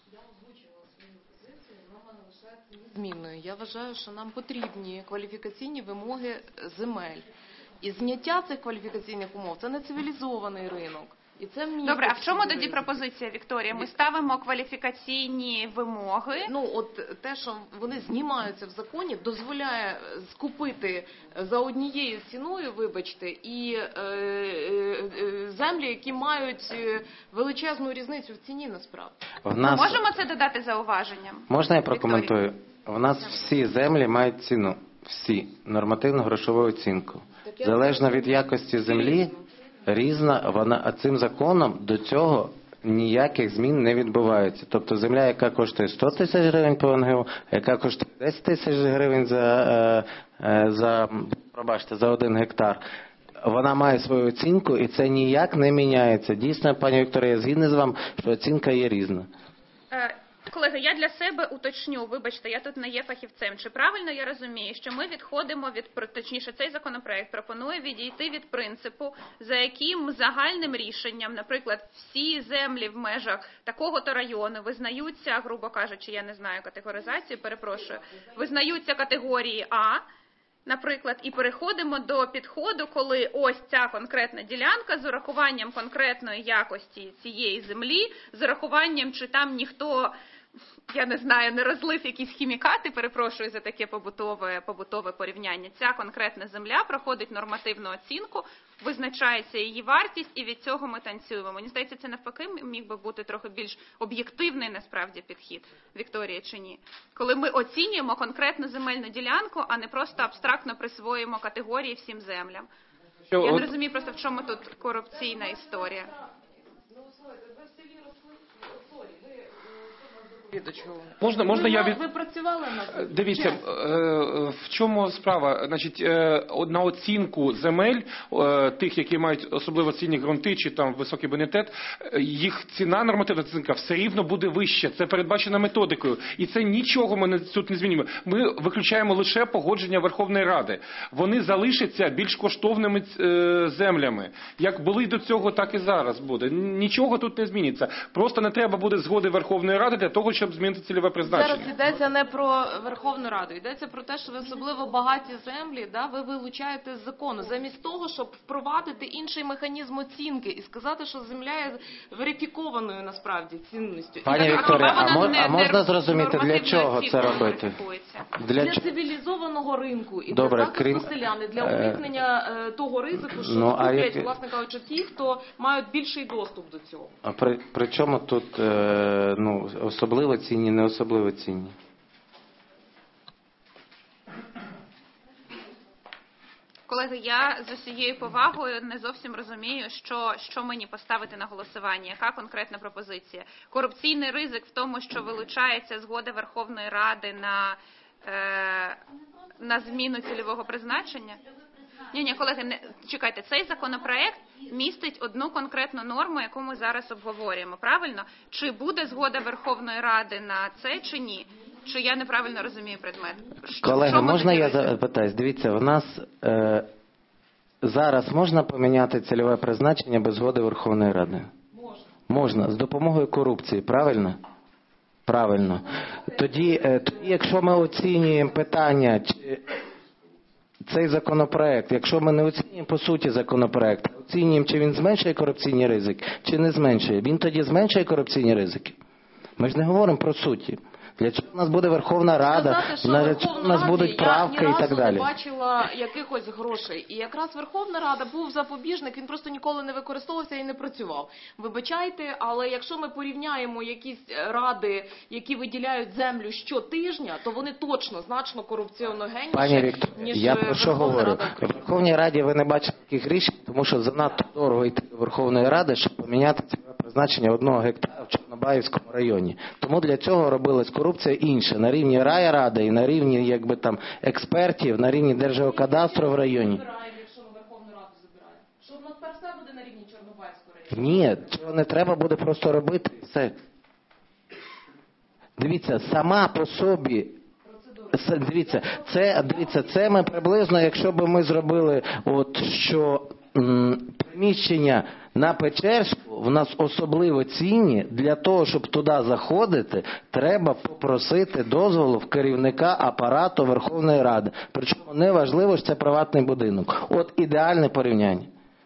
Змінною. Я вважаю, що нам потрібні кваліфікаційні вимоги земель. І зняття цих кваліфікаційних умов – це не цивілізований ринок. І це Добре, а в чому тоді пропозиція, Вікторія? Ми ставимо кваліфікаційні вимоги. Ну, от те, що вони знімаються в законі, дозволяє скупити за однією ціною, вибачте, і е, е, землі, які мають величезну різницю в ціні, насправді. В нас... Ми можемо це додати зауваженням? Можна я прокоментую? Вікторія? В нас всі землі мають ціну. Всі. Нормативну грошову оцінку. Залежно від якості землі, різна вона, а цим законом до цього ніяких змін не відбувається. Тобто земля, яка коштує сто тисяч гривень по НГУ, яка коштує десять тисяч гривень за, за, пробачте, за один гектар, вона має свою оцінку і це ніяк не міняється. Дійсно, пані Вікторія, я згідний з вами, що оцінка є різна. Колеги, я для себе уточню, вибачте, я тут не є фахівцем. Чи правильно я розумію, що ми відходимо від, точніше, цей законопроект пропонує відійти від принципу, за яким загальним рішенням, наприклад, всі землі в межах такого-то району визнаються, грубо кажучи, я не знаю категоризацію, перепрошую, визнаються категорії А, наприклад, і переходимо до підходу, коли ось ця конкретна ділянка з урахуванням конкретної якості цієї землі, з урахуванням, чи там ніхто я не знаю, не розлив якісь хімікати, перепрошую за таке побутове, побутове порівняння. Ця конкретна земля проходить нормативну оцінку, визначається її вартість, і від цього ми танцюємо. Мені здається, це навпаки міг би бути трохи більш об'єктивний насправді підхід, Вікторія, чи ні? Коли ми оцінюємо конкретну земельну ділянку, а не просто абстрактно присвоїмо категорії всім землям. Що, Я от... не розумію просто, в чому тут корупційна історія. Можна, можна я від... Ви працювали на Дивіться, в чому справа? Значить, на оцінку земель, тих, які мають особливо цінні ґрунти чи там високий бонітет, їх ціна нормативна оцінка все рівно буде вища. Це передбачено методикою. І це нічого ми тут не змінюємо. Ми виключаємо лише погодження Верховної Ради. Вони залишаться більш коштовними землями. Як були до цього, так і зараз буде. Нічого тут не зміниться. Просто не треба буде згоди Верховної Ради для того, щоб змінити цільове призначення. Зараз йдеться не про Верховну Раду, йдеться про те, що ви особливо багаті землі, да, ви вилучаєте з закону, замість того, щоб впровадити інший механізм оцінки і сказати, що земля є верифікованою насправді цінністю. Пані І Вікторія, вона а, мож, не- а можна зрозуміти, для нормативною чого це оцінкою робити? верифікується. Для для ч- цивілізованого ринку і Добре, для захисту крім- селян, і для е, уникнення е, того ризику, що ну, а куплять, як- власне кажучи, ті, хто мають більший доступ до цього. А при, при чому тут е, ну, особливо цінні, не особливо цінні? Колеги, я з усією повагою не зовсім розумію, що, що мені поставити на голосування, яка конкретна пропозиція. Корупційний ризик в тому, що вилучається згода Верховної Ради на, е, на зміну цільового призначення? Ні, ні, колеги, не, чекайте, цей законопроект містить одну конкретну норму, яку ми зараз обговорюємо, правильно? Чи буде згода Верховної Ради на це, чи ні? Чи я неправильно розумію предмет? Що- Колеги, що можна я мотивує? запитаюсь? Дивіться, в нас е, зараз можна поміняти цільове призначення без згоди Верховної Ради? Можна. Можна, з допомогою корупції, правильно? Правильно. Тоді, е, тоді якщо ми оцінюємо питання, чи цей законопроект, якщо ми не оцінюємо по суті законопроект, а оцінюємо, чи він зменшує корупційні ризики, чи не зменшує, він тоді зменшує корупційні ризики? Ми ж не говоримо про суті. Для чого у нас буде Верховна Рада, Сказати, що для Верховна чого у нас Раді будуть правки я ні і так разу далі. не бачила якихось грошей. І якраз Верховна Рада був запобіжник, він просто ніколи не використовувався і не працював. Вибачайте, але якщо ми порівняємо якісь ради, які виділяють землю щотижня, то вони точно значно корупціоногенніші, Пані Віктор, ніж я про що Верховна говорю? Рада В України. Верховній Раді ви не бачите таких рішень, тому що занадто дорого йти до Верховної Ради, щоб поміняти цільове призначення одного гектара в Чорнобаївському районі. Тому для цього робилась корупція інша, на рівні райради і на рівні якби там експертів, на рівні Держгеокадастру в районі. Забираємо, якщо ми Верховну Раду забираємо. Що воно тепер все буде на рівні Чорнобаївського району? Ні, цього не треба буде просто робити і все. Дивіться, сама по собі. С- Дивіться, це, дивіться, це ми приблизно, якщо б ми зробили, от що м, приміщення на Печерську в нас особливо цінні, для того, щоб туди заходити, треба попросити дозволу в керівника апарату Верховної Ради. Причому не важливо, що це приватний будинок. От ідеальне порівняння.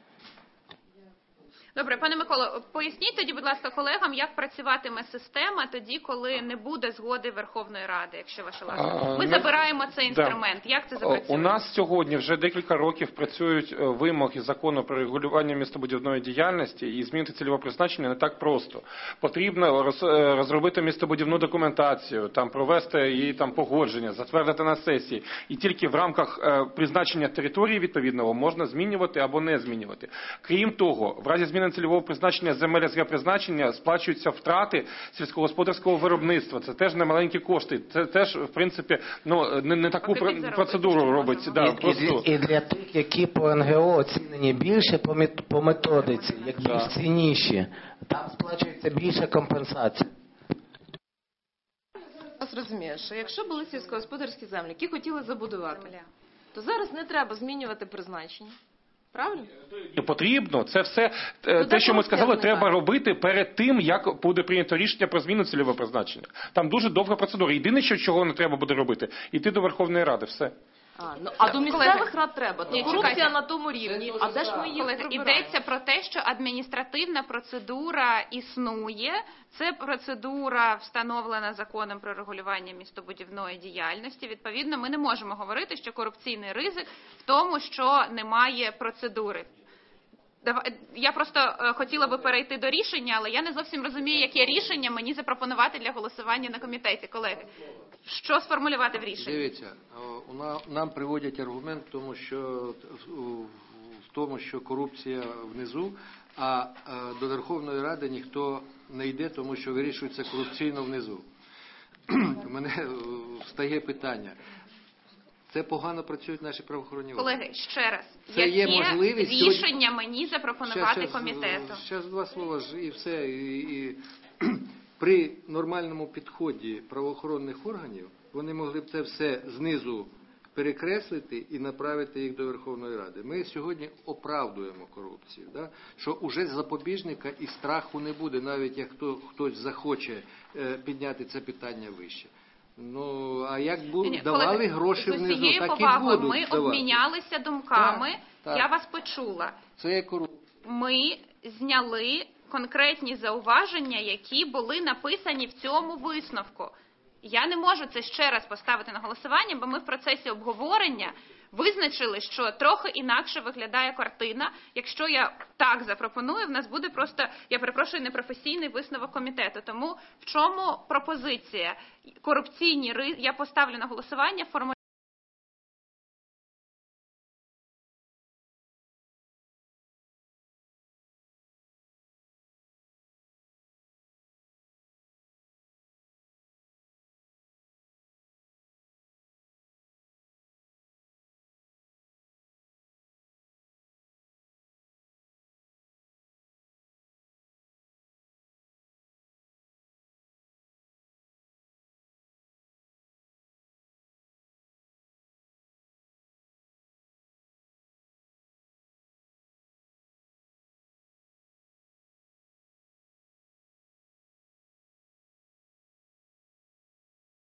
Добре, пане Миколо, поясніть тоді, будь ласка, колегам, як працюватиме система тоді, коли не буде згоди Верховної Ради, якщо ваша ласка. А, Ми ну, забираємо цей інструмент. Як це запрацює? У нас сьогодні вже декілька років працюють е, вимоги закону про регулювання містобудівної діяльності, і змінити цільове призначення не так просто. Потрібно роз- е, розробити містобудівну документацію, там провести її там погодження, затвердити на сесії. І тільки в рамках е, призначення території відповідного можна змінювати або не змінювати. Крім того, в разі зміни цільового призначення земель з призначення сплачуються втрати сільськогосподарського виробництва. Це теж немаленькі кошти. Це теж, в принципі, ну, не, не таку Поки пр- підзаробити, процедуру що робить. можемо. Да, І, і, просто. для, і для тих, які по ен ге о оцінені більше по, мет- по методиці, як більш Да. цінніші, там сплачується більша компенсація. Я розумію, що якщо були сільськогосподарські землі, які хотіли забудувати, то зараз не треба змінювати призначення. Правильно? Потрібно. Це все е, Ну, те, що ми так, сказали, розказано, треба так. робити перед тим, як буде прийнято рішення про зміну цільового призначення. Там дуже довга процедура. Єдине, що чого не треба буде робити, йти до Верховної Ради. Все. А, ну, а до місцевих Колеги, рад треба. То ні, корупція чекайте. на тому рівні. А де ж ми їх Колеги, прибираємо? йдеться про те, що адміністративна процедура існує. Це процедура встановлена законом про регулювання містобудівної діяльності. Відповідно, ми не можемо говорити, що корупційний ризик в тому, що немає процедури. Дава- Я просто е, хотіла би перейти до рішення, але я не зовсім розумію, яке рішення мені запропонувати для голосування на комітеті, колеги. Що сформулювати в рішенні? Дивіться, о, у на- нам приводять аргумент в тому, що в- в в тому, що корупція внизу, а е, до Верховної Ради ніхто не йде, тому що вирішується корупційно внизу. У мене е, встає питання. Це погано працюють наші правоохоронні органи. Колеги, ще раз, Це є яке можливість рішення мені запропонувати Щас- щас, комітету? Зараз два слова ж і все. І, і, при нормальному підході правоохоронних органів вони могли б це все знизу перекреслити і направити їх до Верховної Ради. Ми сьогодні оправдуємо корупцію, да? Що уже запобіжника і страху не буде, навіть як хто, хтось захоче е, підняти це питання вище. Ну, а як бу, Ні-ні, давали колеги, гроші з внизу, усією так і повагою, будуть ми давати. обмінялися думками, Так, так. я вас почула. Це є корупція. Ми зняли конкретні зауваження, які були написані в цьому висновку. Я не можу це ще раз поставити на голосування, бо ми в процесі обговорення визначили, що трохи інакше виглядає картина. Якщо я так запропоную, в нас буде просто, я перепрошую, непрофесійний висновок комітету. Тому в чому пропозиція? Корупційні ризи, я поставлю на голосування формулювання.